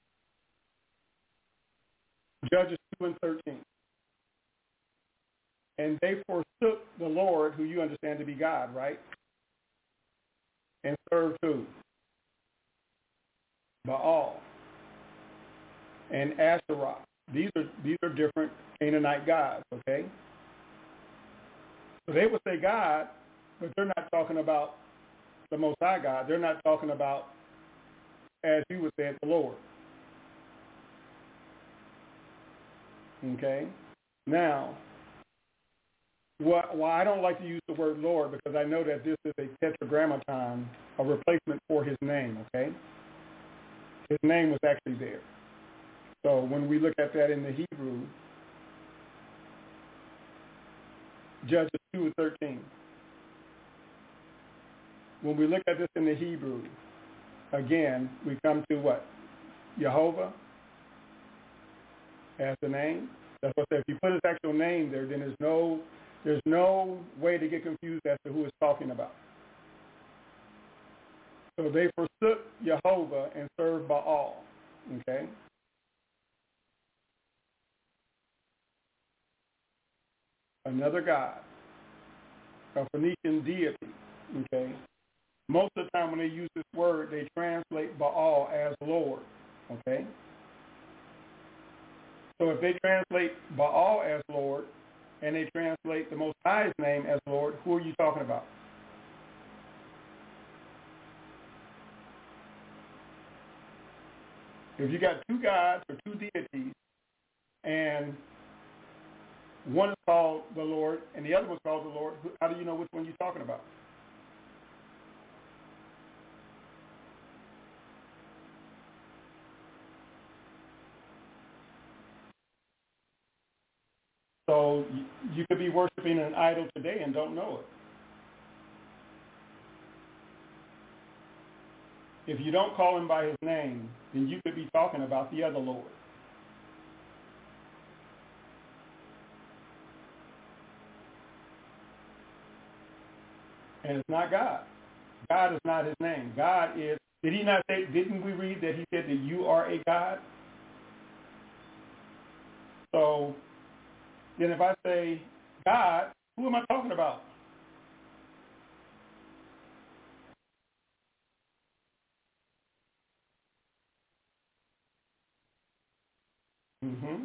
Judges two and thirteen. And they forsook the Lord, who you understand to be God, right? And served who? Baal and Asherah. These are these are different Canaanite gods, okay? So they would say God, but they're not talking about the Most High God. They're not talking about, as you would say, the Lord. Okay? Now, what, why I don't like to use the word Lord, because I know that this is a tetragrammaton, a replacement for his name, okay? His name was actually there. So when we look at that in the Hebrew, Judges two and thirteen. When we look at this in the Hebrew, again, we come to what? Jehovah as the name. That's what I said. If you put his actual name there, then there's no there's no way to get confused as to who it's talking about. So they forsook Jehovah and served Baal. Okay? Another god, a Phoenician deity, okay? Most of the time when they use this word, they translate Baal as Lord, okay? So if they translate Baal as Lord and they translate the Most High's name as Lord, who are you talking about? If you got two gods or two deities and one is called the Lord and the other one's called the Lord, how do you know which one you're talking about? So you could be worshiping an idol today and don't know it. If you don't call him by his name, then you could be talking about the other Lord. And it's not God. God is not his name. God is, did he not say, didn't we read that he said that you are a God? So then if I say God, who am I talking about? Mm-hmm.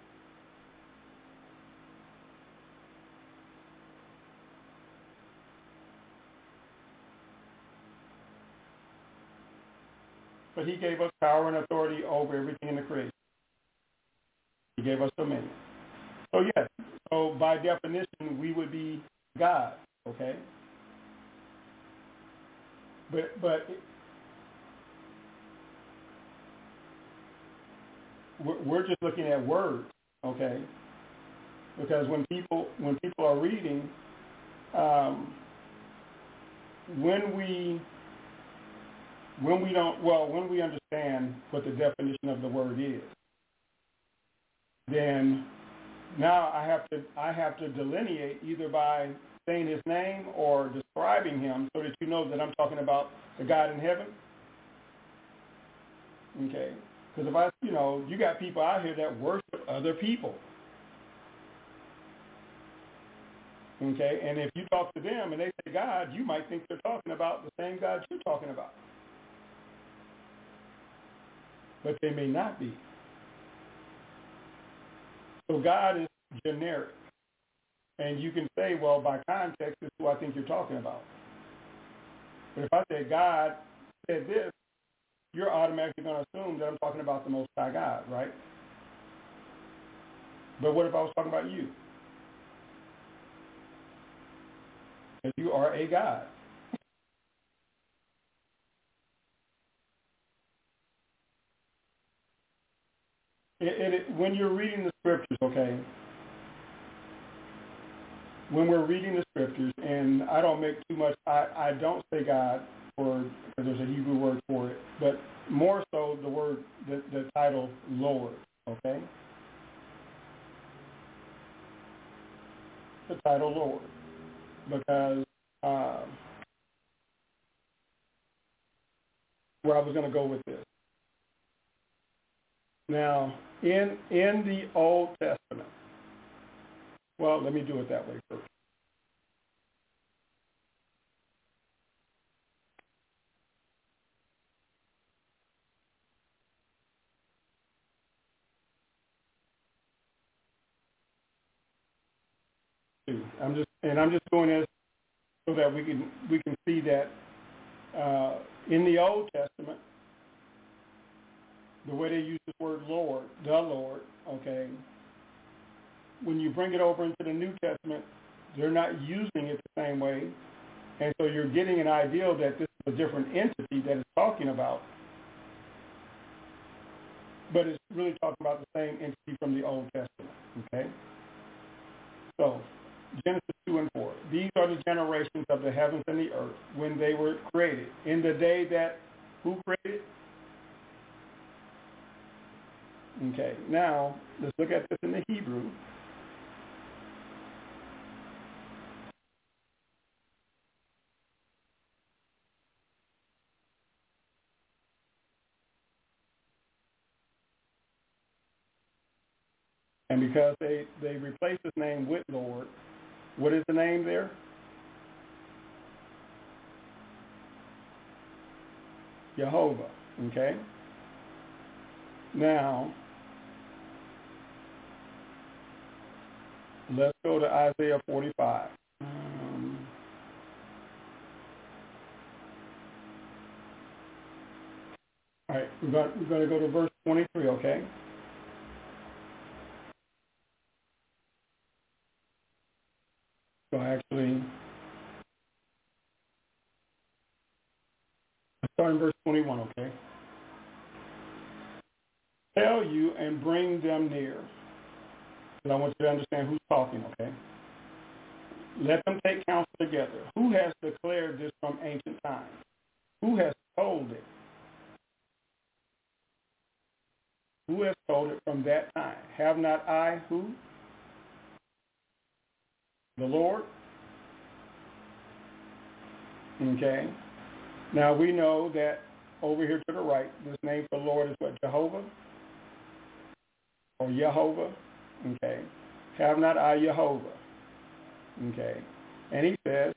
But he gave us power and authority over everything in the creation. He gave us dominion. So yes, so by definition, we would be God, okay? But but we're just looking at words, okay? Because when people when people are reading, um, when we when we don't well when we understand what the definition of the word is, then now I have to I have to delineate either by saying his name or describing him so that you know that I'm talking about the God in heaven. Okay? Because if I, you know, you got people out here that worship other people. Okay? And if you talk to them and they say God, you might think they're talking about the same God you're talking about. But they may not be. So God is generic. And you can say, well, by context, this is who I think you're talking about. But if I say God said this, you're automatically going to assume that I'm talking about the Most High God, right? But what if I was talking about you? And you are a God. It, it, when you're reading the scriptures, okay, when we're reading the scriptures, and I don't make too much, I, I don't say God, or because there's a Hebrew word for it, but more so the word, the, the title Lord, okay? The title Lord, because uh, where I was going to go with this. Now, in in the Old Testament, well, let me do it that way first. I'm just and I'm just doing this so that we can we can see that uh, in the Old Testament, the way they use the word Lord, the Lord, okay, when you bring it over into the New Testament, they're not using it the same way, and so you're getting an idea that this is a different entity that it's talking about, but it's really talking about the same entity from the Old Testament, okay? So, Genesis two and four. These are the generations of the heavens and the earth when they were created. In the day that, who created? Okay, now let's look at this in the Hebrew. And because they, they replaced his name with Lord, what is the name there? Jehovah, okay? Now, let's go to Isaiah forty-five. Um, all right, we're going, we're going to go to verse twenty-three, okay? So actually, let's start in verse twenty-one, okay? Tell you and bring them near. And I want you to understand who's talking, okay? Let them take counsel together. Who has declared this from ancient times? Who has told it? Who has told it from that time? Have not I who? The Lord? Okay. Now we know that over here to the right, this name for the Lord is what? Jehovah? Or Yehovah? Okay. Have not I Jehovah? Okay. And he says,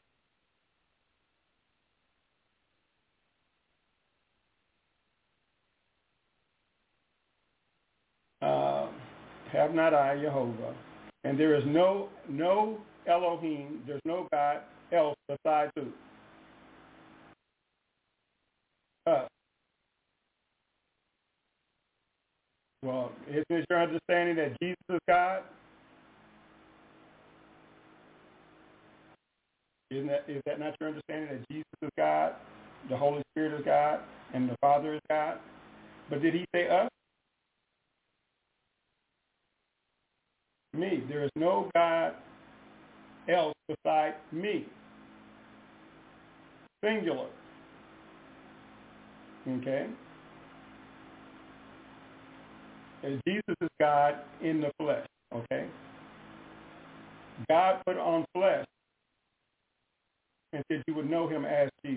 uh, have not I Jehovah? And there is no no Elohim, there's no God else besides who? Us. Well, isn't it your understanding that Jesus is God? Isn't that, is that not your understanding that Jesus is God, the Holy Spirit is God, and the Father is God? But did he say us? Me. There is no God else beside me. Singular. Okay? And Jesus is God in the flesh. Okay? God put on flesh and said you would know him as Jesus.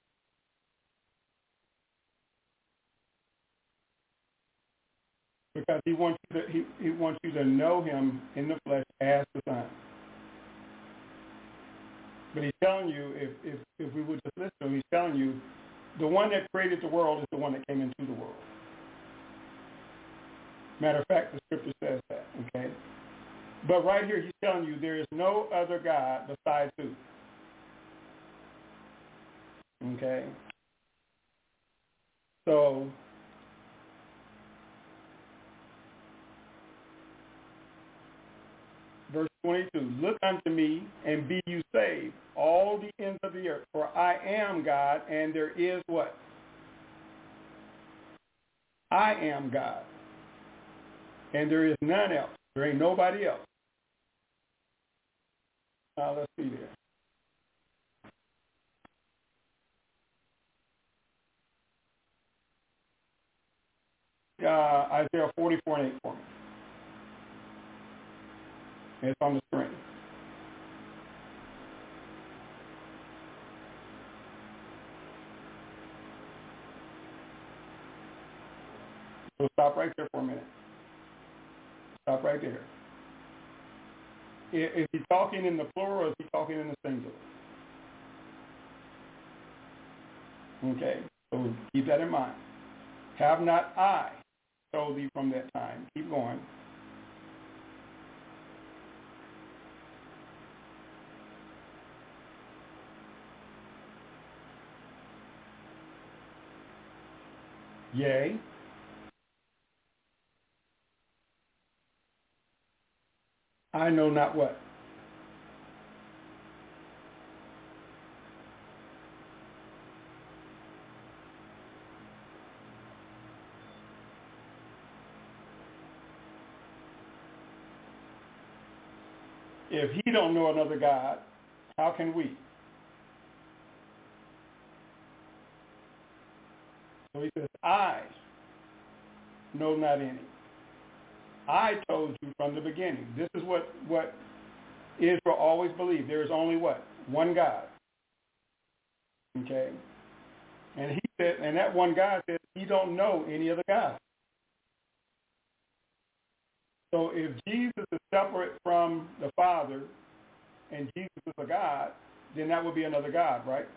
Because he wants you to, he, he wants you to know him in the flesh as the Son. But he's telling you, if, if, if we would just listen to him, he's telling you, the one that created the world is the one that came into the world. Matter of fact, the scripture says that, okay? But right here, he's telling you there is no other God besides who? Okay? So, verse twenty-two, look unto me and be you saved, all the ends of the earth, for I am God, and there is what? I am God, and there is none else. There ain't nobody else. Now let's see there. Uh, Isaiah forty-four and eight for me. It's on the screen. So stop right there for a minute. Stop right there. Is he talking in the plural or is he talking in the singular? Okay, so keep that in mind. Have not I told thee from that time? Keep going. Yea. I know not what. If he don't know another God, how can we? So he says, I know not any. I told you from the beginning. This is what, what Israel always believed. There is only what? One God. Okay? And he said, and that one God said he don't know any other God. So if Jesus is separate from the Father and Jesus is a God, then that would be another God, right?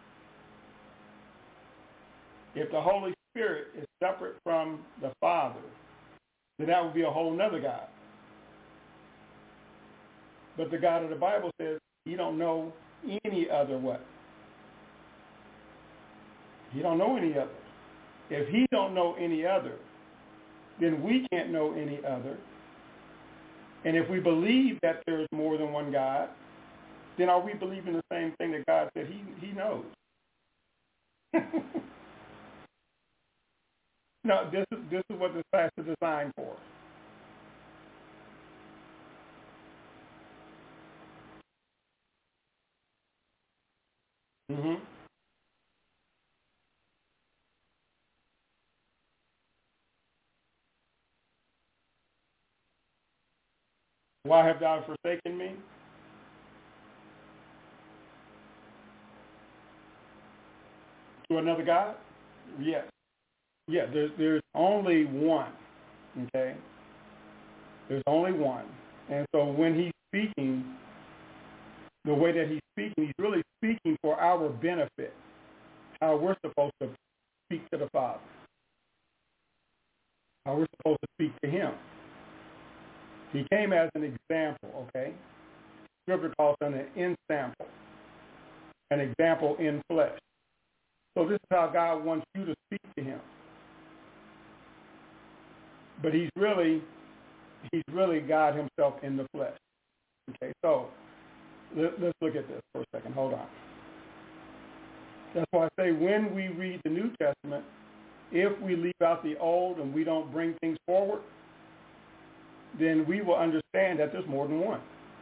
If the Holy Spirit is separate from the Father, then that would be a whole other God. But the God of the Bible says he don't know any other what? He don't know any other. If he don't know any other, then we can't know any other. And if we believe that there's more than one God, then are we believing the same thing that God said he, he knows? No, this is this is what this class is designed for. Mm-hmm. Why have thou forsaken me? To another God? Yes. Yeah, there's, there's only one, okay? There's only one. And so when he's speaking, the way that he's speaking, he's really speaking for our benefit, how we're supposed to speak to the Father, how we're supposed to speak to him. He came as an example, okay? Scripture calls him an ensample, an example in flesh. So this is how God wants you to speak to him. But he's really, he's really God himself in the flesh. Okay, so let, let's look at this for a second. Hold on. That's why I say when we read the New Testament, if we leave out the old and we don't bring things forward, then we will understand that there's more than one.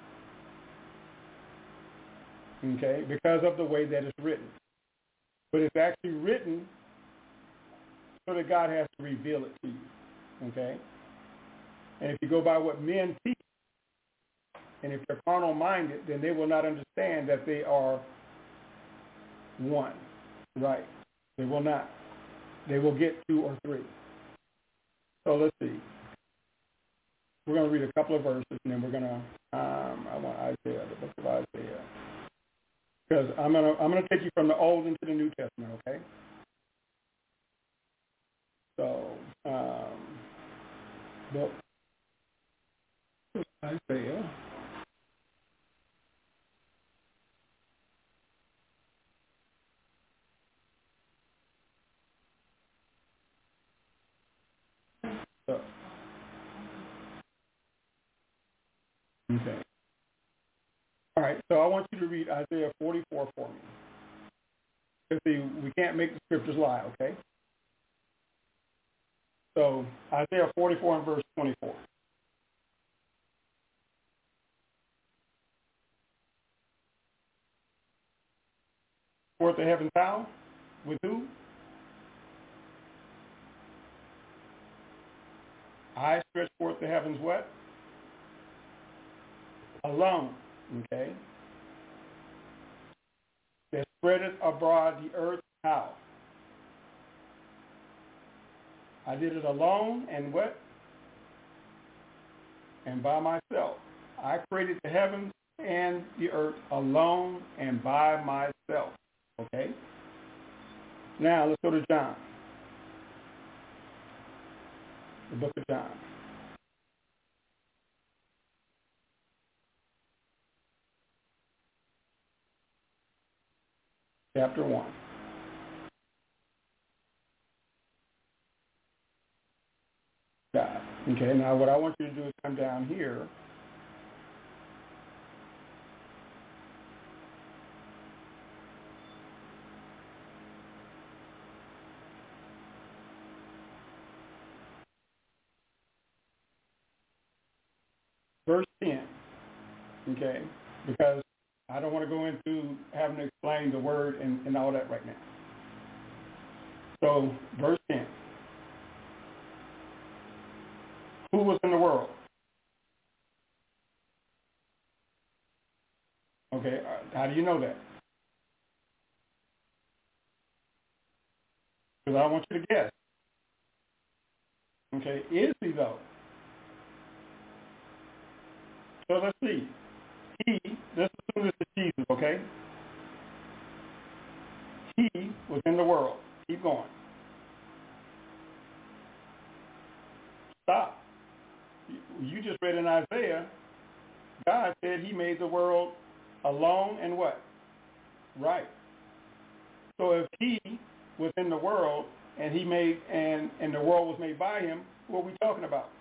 Okay, because of the way that it's written. But it's actually written so that God has to reveal it to you. Okay? And if you go by what men teach, and if they're carnal-minded, then they will not understand that they are one. Right? They will not. They will get two or three. So let's see. We're going to read a couple of verses, and then we're going to, um, I want Isaiah, the book of Isaiah. Because I'm going to I'm going to take you from the Old into the New Testament, okay? So, um, book Isaiah. So, okay. All right, so I want you to read Isaiah forty-four for me. Because see, we can't make the scriptures lie, okay? So Isaiah forty-four and verse twenty-four. Forth the heavens how? With who? I stretch forth the heavens what? Alone. Okay? That spreadeth abroad the earth how? I did it alone and what? And by myself. I created the heavens and the earth alone and by myself. Okay? Now let's go to John. The book of John. Chapter one. God. Okay, now what I want you to do is come down here. Verse ten. Okay, because I don't want to go into having to explain the word and, and all that right now. So, verse ten. Who was in the world? Okay, how do you know that? Because I want you to guess. Okay, is he though? So let's see. He, let's assume this is Jesus, okay? He was in the world. Keep going. Stop. You just read in Isaiah, God said he made the world alone and what? Right. So if he was in the world and he made and, and the world was made by him, what are we talking about?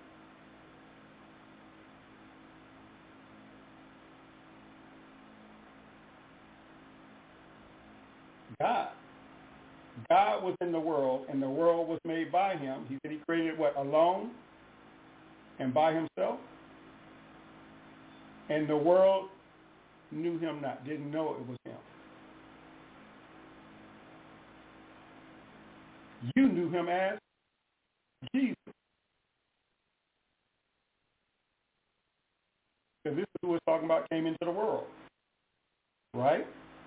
God. God was in the world, and the world was made by him. He said he created what? Alone and by himself. And the world knew him not, didn't know it was him. You knew him as Jesus. Because this is who we're talking about came into the world. Right?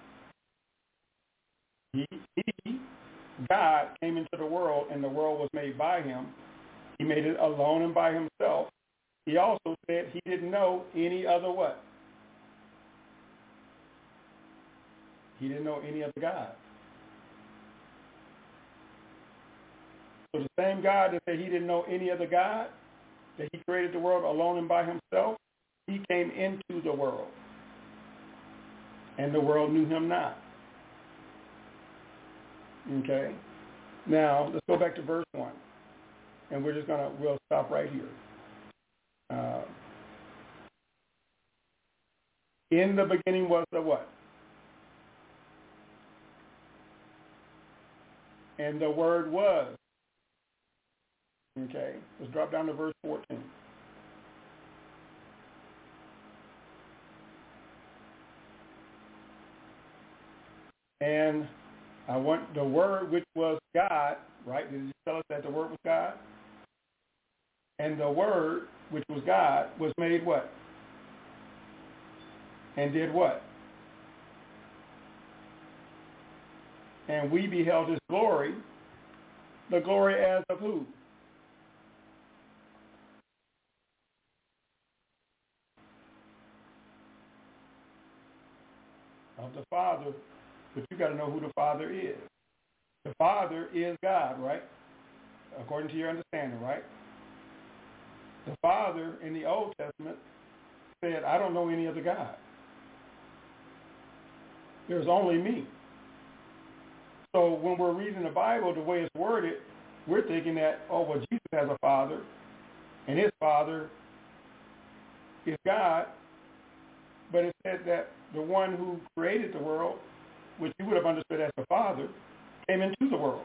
He, he, God, came into the world, and the world was made by him. He made it alone and by himself. he also said he didn't know any other what? He didn't know any other God. So the same God that said he didn't know any other God, that he created the world alone and by himself, he came into the world. And the world knew him not. Okay? Now, let's go back to verse one. And we're just going to, we'll stop right here. Uh, in the beginning was the what? And the Word was. Okay, let's drop down to verse fourteen. And I want the Word which was God, right? Did you tell us that the Word was God? And the Word which was God was made what? And did what? And we beheld his glory, the glory as of who? Of the Father, but you got to know who the Father is. The Father is God, right? According to your understanding, right? The Father in the Old Testament said, I don't know any other God. There's only me. So when we're reading the Bible, the way it's worded, we're thinking that, oh, well, Jesus has a Father, and his Father is God. But it said that the one who created the world, which you would have understood as the Father, came into the world.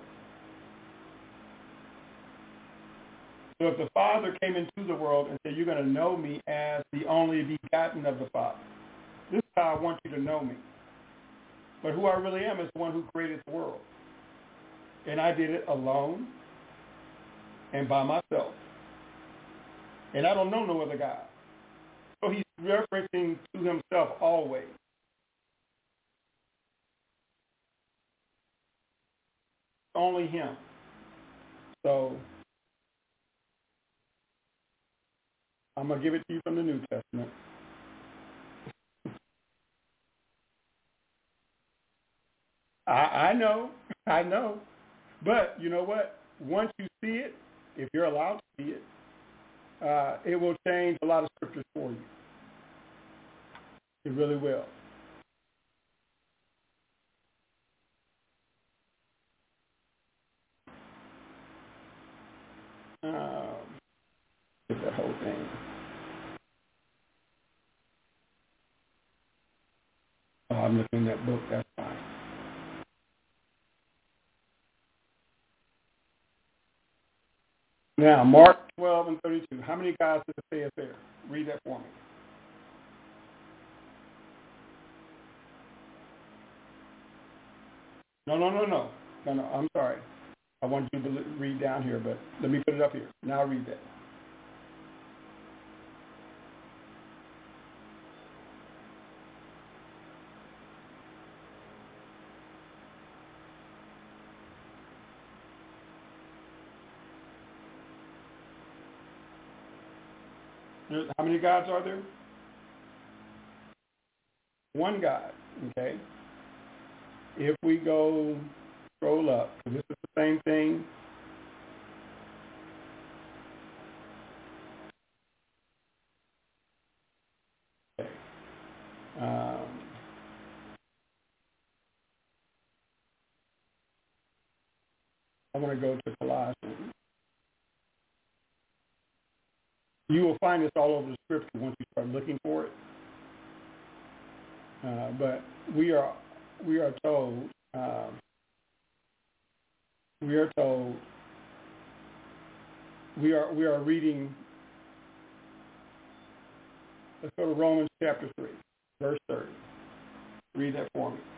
So if the Father came into the world and said, you're going to know me as the only begotten of the Father, this is how I want you to know me. But who I really am is the one who created the world. And I did it alone and by myself. And I don't know no other God. So he's referencing to himself always. Only him. So I'm going to give it to you from the New Testament. I, I know, I know. But you know what? Once you see it, if you're allowed to see it, uh, it will change a lot of scriptures for you. It really will. Um, get that whole thing. Oh, I'm looking at that book. That's fine. Now, Mark twelve and thirty-two. How many guys does it say it there? Read that for me. No, no, no, no. No, no, I'm sorry. I want you to read down here, but let me put it up here. Now read that. How many gods are there? One God, okay? If we go scroll up, this is the same thing. Okay. Um, I want to go to Colossians. You will find this all over the scripture once you start looking for it. Uh, but we are we are told um, we are told we are we are reading. Let's go to Romans chapter three, verse thirty. Read that for me.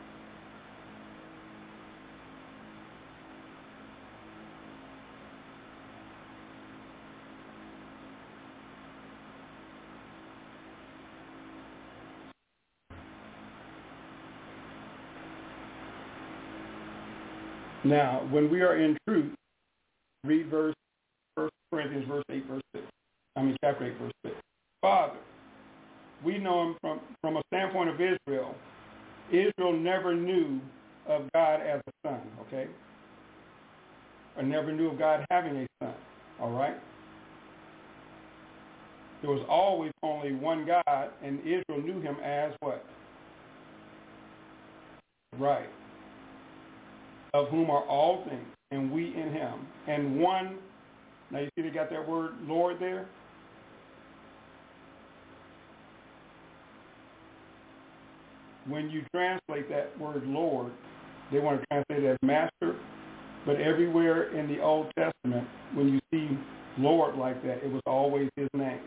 Now, when we are in truth, read verse First Corinthians verse eight, verse six. I mean, chapter eight, verse six. Father, we know him from, from a standpoint of Israel. Israel never knew of God as a son, okay? Or never knew of God having a son, all right? There was always only one God, and Israel knew him as what? Right. Of whom are all things, and we in him. And one, now you see they got that word Lord there? When you translate that word Lord, they want to translate it as master, but everywhere in the Old Testament, when you see Lord like that, it was always his name.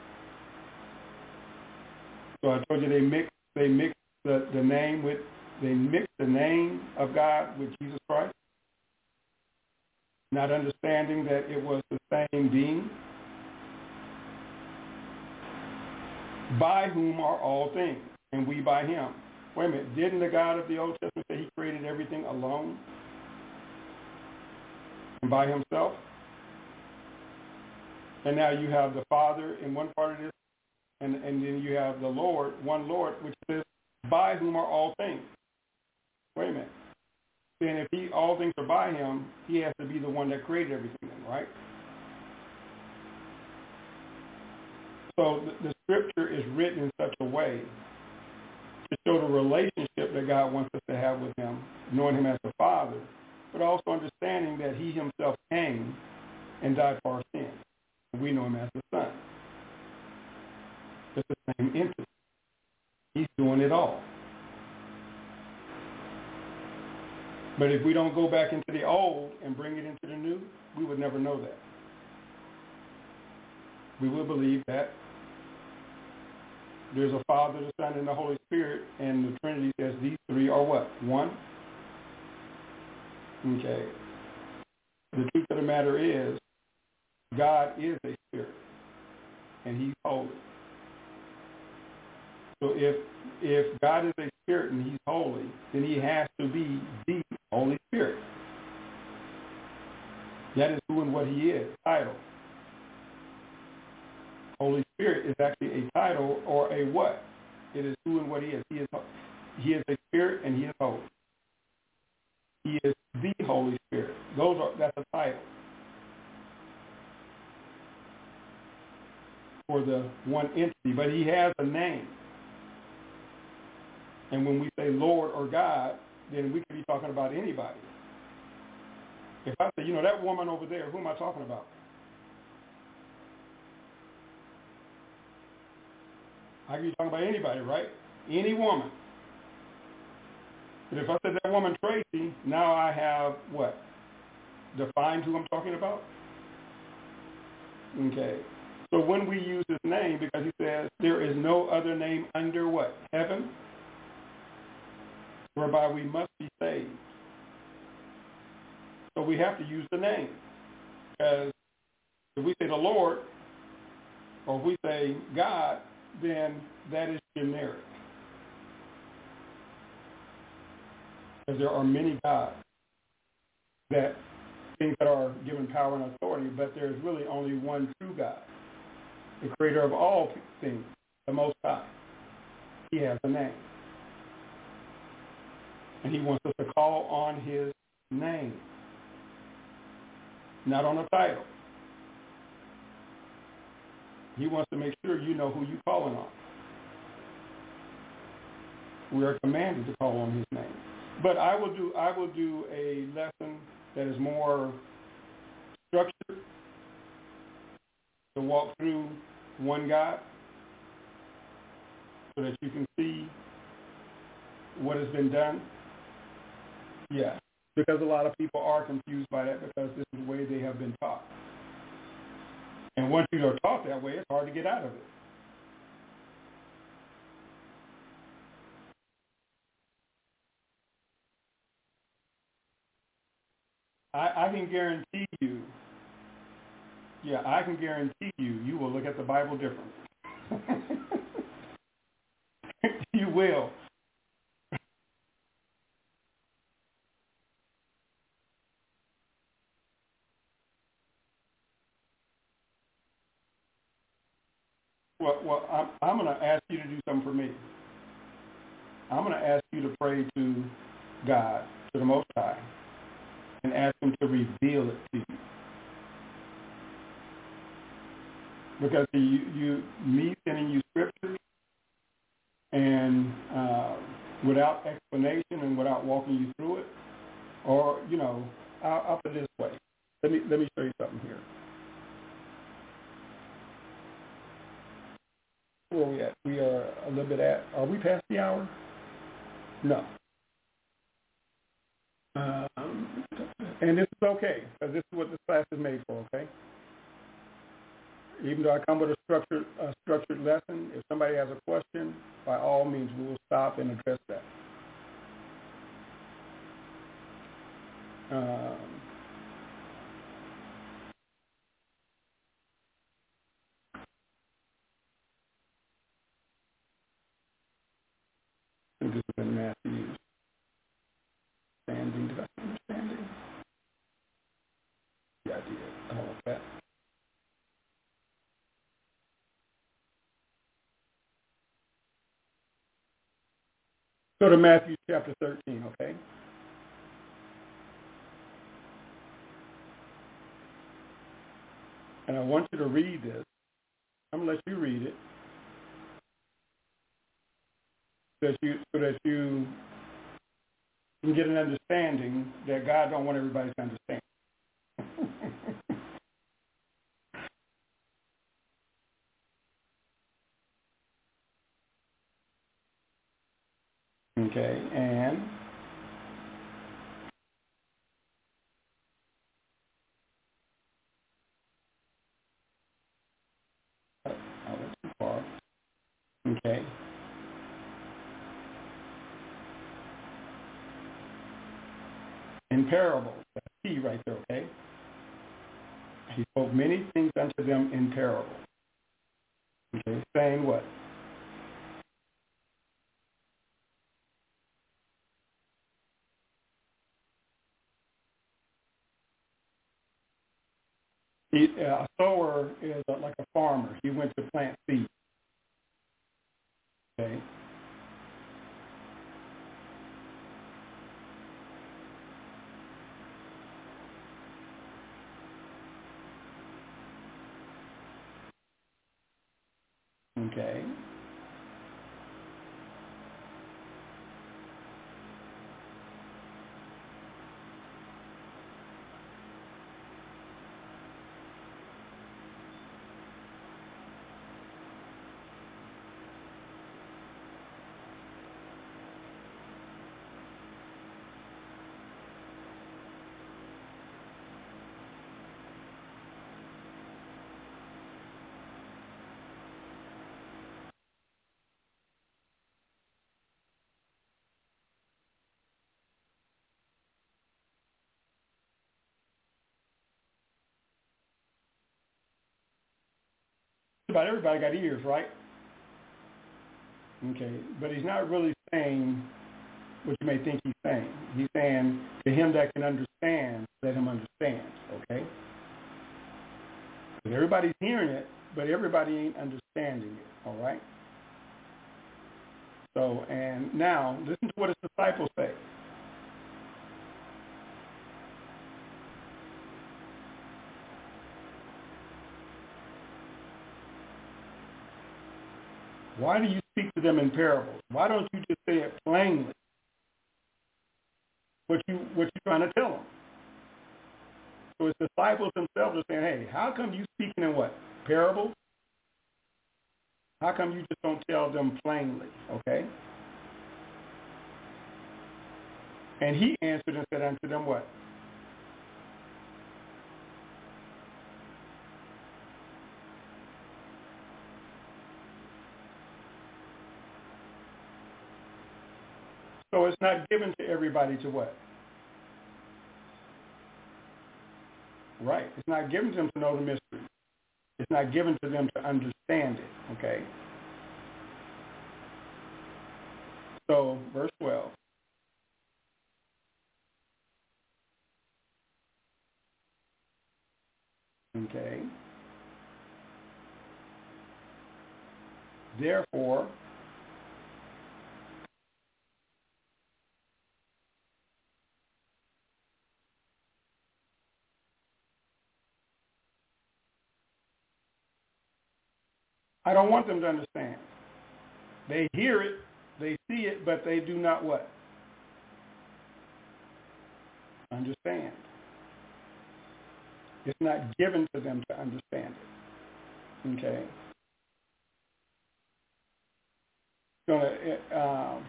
So I told you they mix they mix the, the name with they mix the name of God with Jesus Christ, not understanding that it was the same being, by whom are all things, and we by him. Wait a minute, didn't the God of the Old Testament say he created everything alone and by himself? And now you have the Father in one part of this, and, and then you have the Lord, one Lord, which says, by whom are all things. Wait a minute. Then if he all things are by him, he has to be the one that created everything, then, right? So the, the scripture is written in such a way to show the relationship that God wants us to have with him, knowing him as the Father, but also understanding that he himself came and died for our sins. We know him as the Son. It's the same entity. He's doing it all. But if we don't go back into the old and bring it into the new, we would never know that. We would believe that there's a Father, the Son, and the Holy Spirit, and the Trinity says these three are what? One? Okay. The truth of the matter is, God is a spirit, and he's holy. So if if God is a spirit and he's holy, then he has to be the Holy Spirit. That is who and what he is, title. Holy Spirit is actually a title or a what? It is who and what he is. He is he is a spirit and he is holy. He is the Holy Spirit. Those are that's a title for the one entity, but he has a name. And when we say Lord or God, then we could be talking about anybody. If I say, you know, that woman over there, who am I talking about? I could be talking about anybody, right? Any woman. But if I said that woman Tracy, now I have what? Defined who I'm talking about? Okay. So when we use his name, because he says there is no other name under what? Heaven, whereby we must be saved. So we have to use the name. Because if we say the Lord, or if we say God, then that is generic. Because there are many gods that things that are given power and authority, but there is really only one true God, the creator of all things, the Most High. He has a name. And he wants us to call on his name, not on a title. He wants to make sure you know who you're calling on. We are commanded to call on his name. But I will do I will do a lesson that is more structured to walk through one God so that you can see what has been done. Yeah, because a lot of people are confused by that because this is the way they have been taught. And once you are taught that way, it's hard to get out of it. I, I can guarantee you, yeah, I can guarantee you, you will look at the Bible differently. You will. Well, well I'm, I'm going to ask you to do something for me. I'm going to ask you to pray to God, to the Most High, and ask Him to reveal it to you. Because you, you me sending you scriptures and uh, without explanation and without walking you through it, or, you know, I'll, I'll put it this way. Let me, let me show you something here. Where are we at? We are a little bit at, are we past the hour? No. Um, and this is okay, because this is what this class is made for, okay? Even though I come with a structured, a structured lesson, if somebody has a question, by all means, we will stop and address that. Um, I think this is in Matthew. Understanding, did I say understanding? Yeah, I did. I like that. Go to Matthew chapter thirteen, okay? And I want you to read this. I'm going to let you read it so that you, so that you can get an understanding that God don't want everybody to understand. Okay, and I went too far. Okay. In parables, that's key right there, okay? He spoke many things unto them in parables. Okay, saying what? He, uh, a sower is uh, like a farmer. He went to plant seed. Okay. Okay. About everybody got ears, right? Okay, but he's not really saying what you may think he's saying. He's saying to him that can understand, let him understand, okay? Because everybody's hearing it, but everybody ain't understanding it, all right? So, and now, listen to what his disciples say. Why do you speak to them in parables? Why don't you just say it plainly? What you what you're trying to tell them. So his disciples themselves are saying, hey, how come you speaking in what? Parables? How come you just don't tell them plainly? Okay? And he answered and said unto them what? So it's not given to everybody to what? Right. It's not given to them to know the mystery. It's not given to them to understand it. Okay? So, verse twelve. Okay. Therefore, I don't want them to understand. They hear it, they see it, but they do not what? Understand. It's not given to them to understand it. Okay? Gonna, um,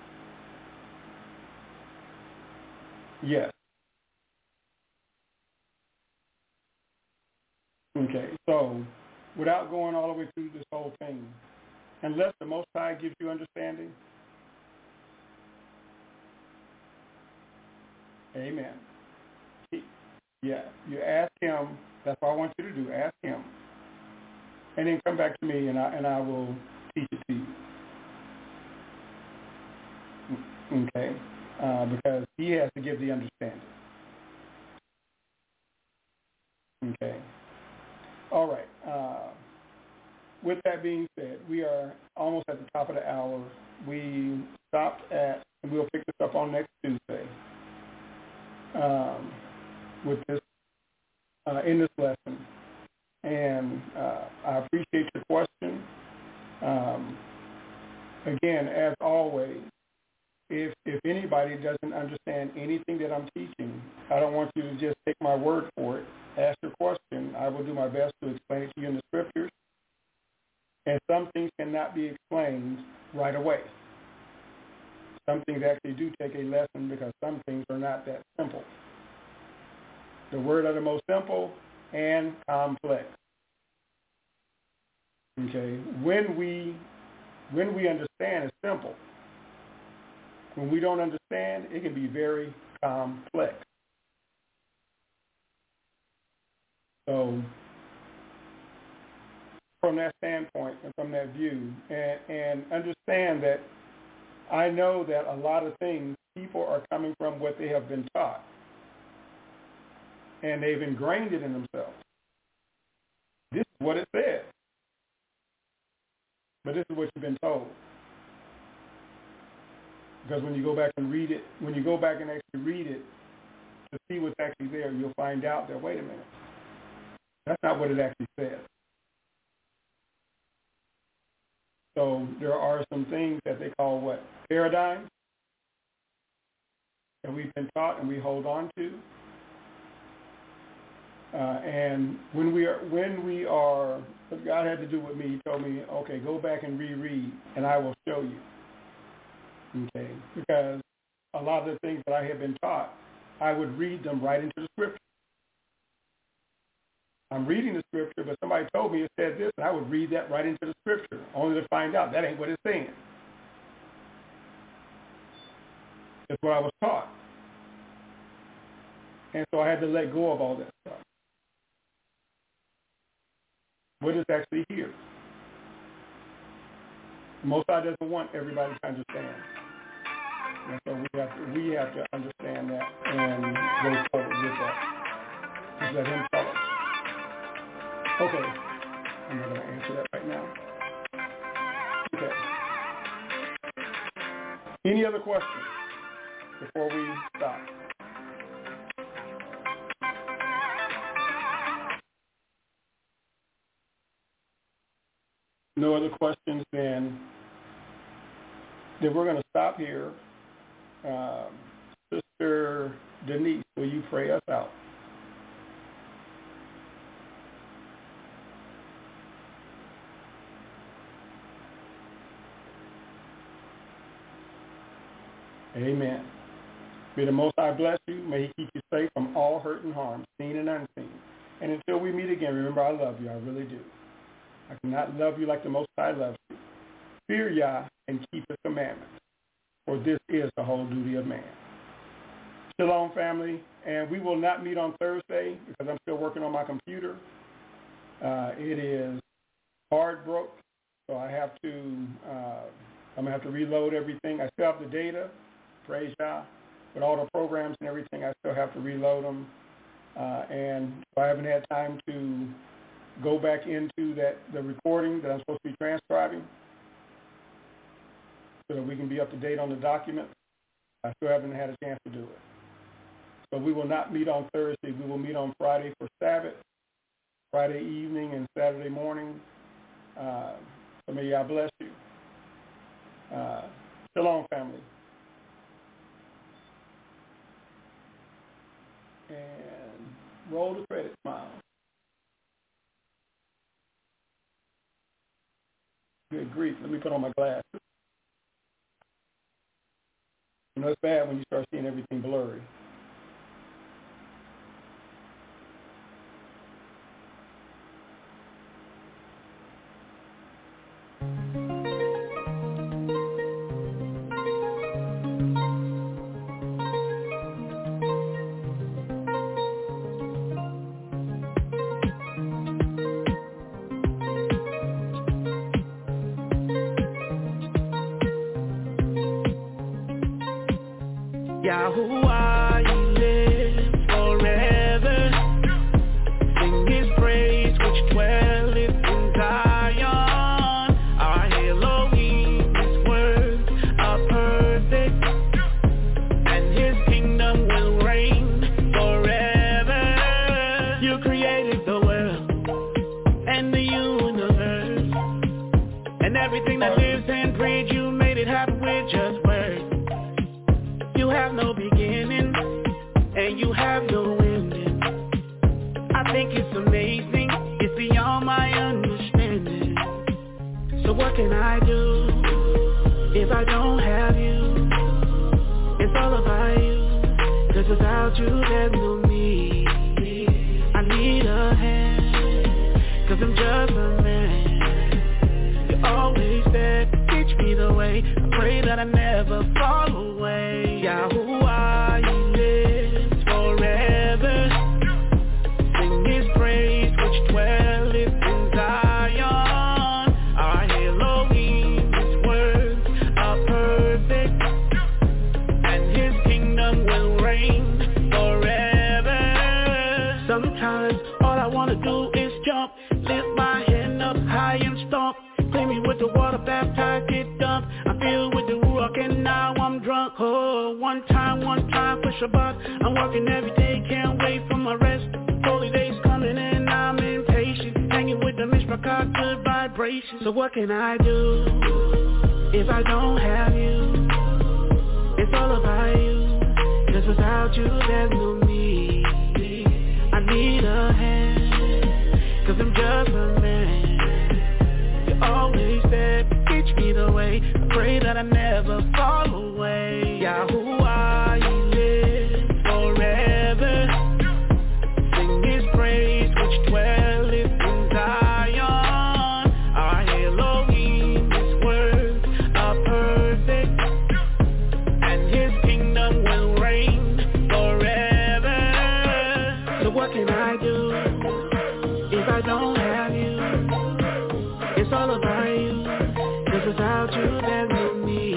yes. Okay, so without going all the way through this whole thing, unless the Most High gives you understanding, amen. He, yeah, you ask him. That's what I want you to do. Ask him, and then come back to me, and I and I will teach it to you. Okay, uh, because he has to give the understanding. Okay. All right. Uh, with that being said, we are almost at the top of the hour. We stopped at, and we'll pick this up on next Tuesday um, with this uh, in this lesson. And uh, I appreciate your question. Um, again, as always, if if anybody doesn't understand anything that I'm teaching, I don't want you to just take my word for it. Ask your question. I will do my best to explain it to you in the scriptures. And some things cannot be explained right away. Some things actually do take a lesson because some things are not that simple. The word are the most simple and complex. Okay, when we when we understand, it's simple. When we don't understand, it can be very complex. So from that standpoint and from that view, and, and understand that I know that a lot of things, people are coming from what they have been taught, and they've ingrained it in themselves. This is what it says, but this is what you've been told. Because when you go back and read it, when you go back and actually read it to see what's actually there, you'll find out that, wait a minute, that's not what it actually says. So there are some things that they call what? Paradigms that we've been taught and we hold on to. Uh, and when we are, when we are, what God had to do with me, he told me, okay, go back and reread, and I will show you. Okay, because a lot of the things that I had been taught, I would read them right into the scripture. I'm reading the scripture, but somebody told me it said this, and I would read that right into the scripture, only to find out that ain't what it's saying. That's what I was taught. And so I had to let go of all that stuff. What is actually here? Most High doesn't want everybody to understand. And so we have to, we have to understand that and go forward with that. Just let him tell us. Okay. I'm not going to answer that right now. Okay. Any other questions before we stop? No other questions, then, then we're going to stop here. Um, Sister Denise, will you pray us out? Amen. May the Most High bless you. May he keep you safe from all hurt and harm, seen and unseen. And until we meet again, remember I love you. I really do. I cannot love you like the Most High loves you. Fear Yah and keep his commandments, for this is the whole duty of man. Shalom, family. And we will not meet on Thursday because I'm still working on my computer. Uh, it is hard broke, so I have to, uh, I'm going to have to reload everything. I still have the data, praise Yah, but all the programs and everything, I still have to reload them. Uh, and so I haven't had time to go back into that the recording that I'm supposed to be transcribing. so that we can be up to date on the document. I still haven't had a chance to do it. So we will not meet on Thursday. We will meet on Friday for Sabbath, Friday evening and Saturday morning. Uh, so may God bless you. Uh, shalom, family. And roll the credit, smile. Good grief. Let me put on my glasses. You know, it's bad when you start seeing everything blurry. Yahuwah, you live forever. Sing his praise which dwelleth in Zion. Our Elohim, his words are perfect, and his kingdom will reign forever. You created the world and the universe, and everything that lives and breathes. You made it happen with just words. You have no beginning, and you have no ending. I think it's amazing, it's beyond my understanding. So what can I do if I don't have you? It's all about you, 'cause without you there's no me. I need a hand, 'cause I'm just a man. You always said, teach me the way. I pray that I never fall away. Yahuwah, you live forever. Sing his praise which dwelleth in Zion. Our Elohim, his words are perfect, and his kingdom will reign forever. Sometimes all I want to do is jump, lift my hand up high and stomp. Clean me with the water, baptize, get dumped. I'm filled with the Ruach and now I'm drunk. Oh, one time, one time for Shabbat. I'm working every day, can't wait for my rest. Holy days coming and I'm impatient. Hanging with the Mishpachah, good vibrations. So what can I do if I don't have you? It's all about you, 'cause without you there's no me. I need a hand, 'cause I'm just a man. Always said, teach me the way. I pray that I never fall away. Yahuwah, you live forever. Sing his praise which dwelleth in Zion. Our Elohim, his words are perfect, and his kingdom will reign forever. So what can I do if I don't have you? It's all about you, 'cause without you there's no me.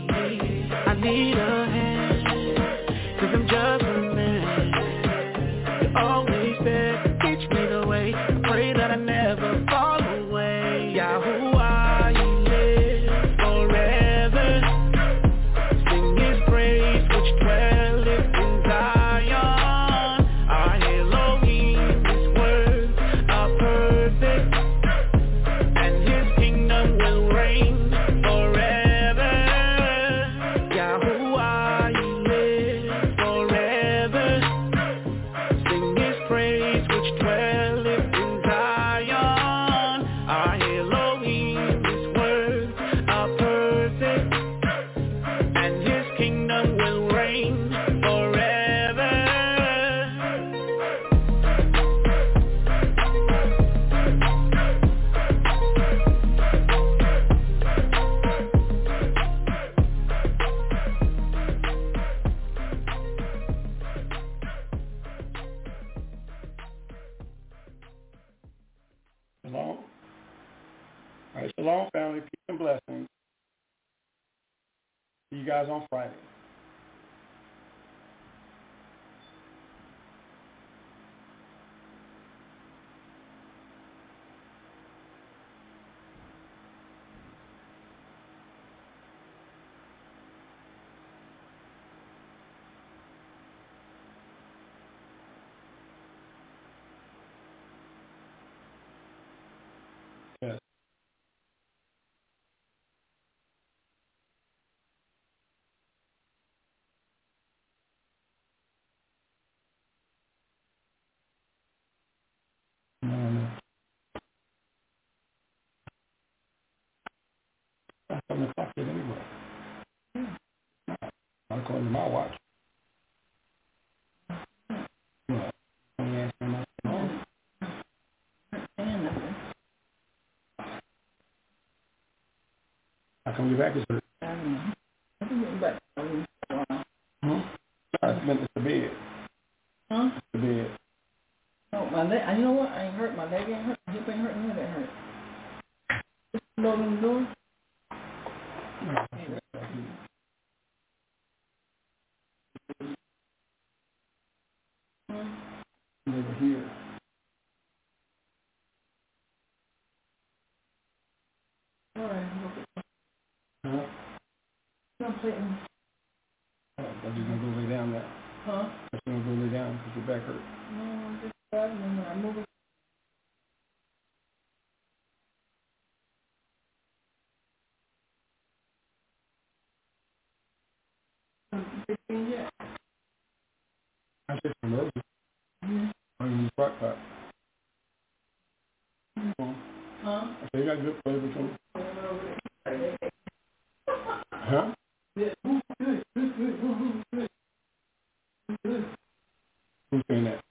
I need a hand, 'cause I'm just a man. You always said, teach me the way. I pray that I never fall away. Yahuwah, you live forever. Sing his praise which dwelleth in Zion. Our Elohim, his words are perfect, will reign forever. Yahuwah, you live forever. Sing his praise which dwelleth in Zion. Our Elohim, his words are perfect, and his kingdom will reign forever. Shalom. All right, shalom, family. Peace and blessings. See you guys on Friday. my watch. What? Don't ask me much more. How come your back is hurt? I don't know. I think it's back. Hmm? I meant it's the bed. Huh? It's the bed. No, my leg. You know what? I ain't hurt. My leg ain't hurt. My hip ain't hurt. None of that hurt. Just open the door. No. They were here. All right. Huh? I'm playing. Oh, I'm just gonna go lay down now. Huh? I'm just gonna go lay down because your back hurt. No, I'm just driving and when I move it. fifteen yet. I said some roses. Mm-hmm. I'm in the crock pot. Huh? I said, you got good flavor to them. Huh? Yeah. Good, good, good, good, good, good. Who's saying that?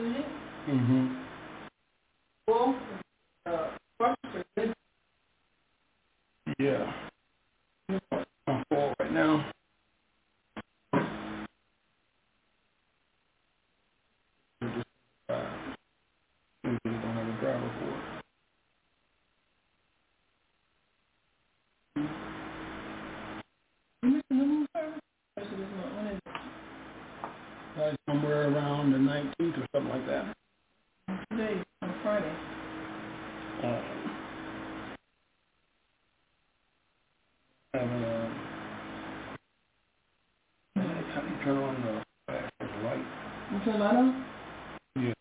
Mm-hmm. Well, uh, first, yeah. I'm full right now. We just, uh, we just don't have a driver for it. Probably somewhere around the nineteenth or something like that. Today, on Friday. Uh, have a, how do you turn on the flash of the light? You turn light on? Yeah.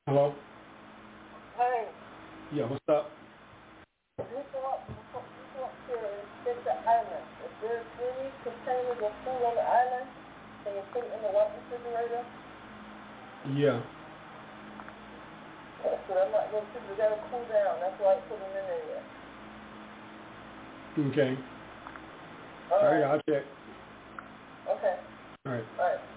Hello? Hey. Yeah, what's up? You want, you want to check the island. If there's any containers of food on the island, can you put it in the water refrigerator? Yeah. Yeah, so I'm not going to we got to cool down. That's why I put them in there yet. Okay. All, All right. right, I'll check. Okay. All right. All right.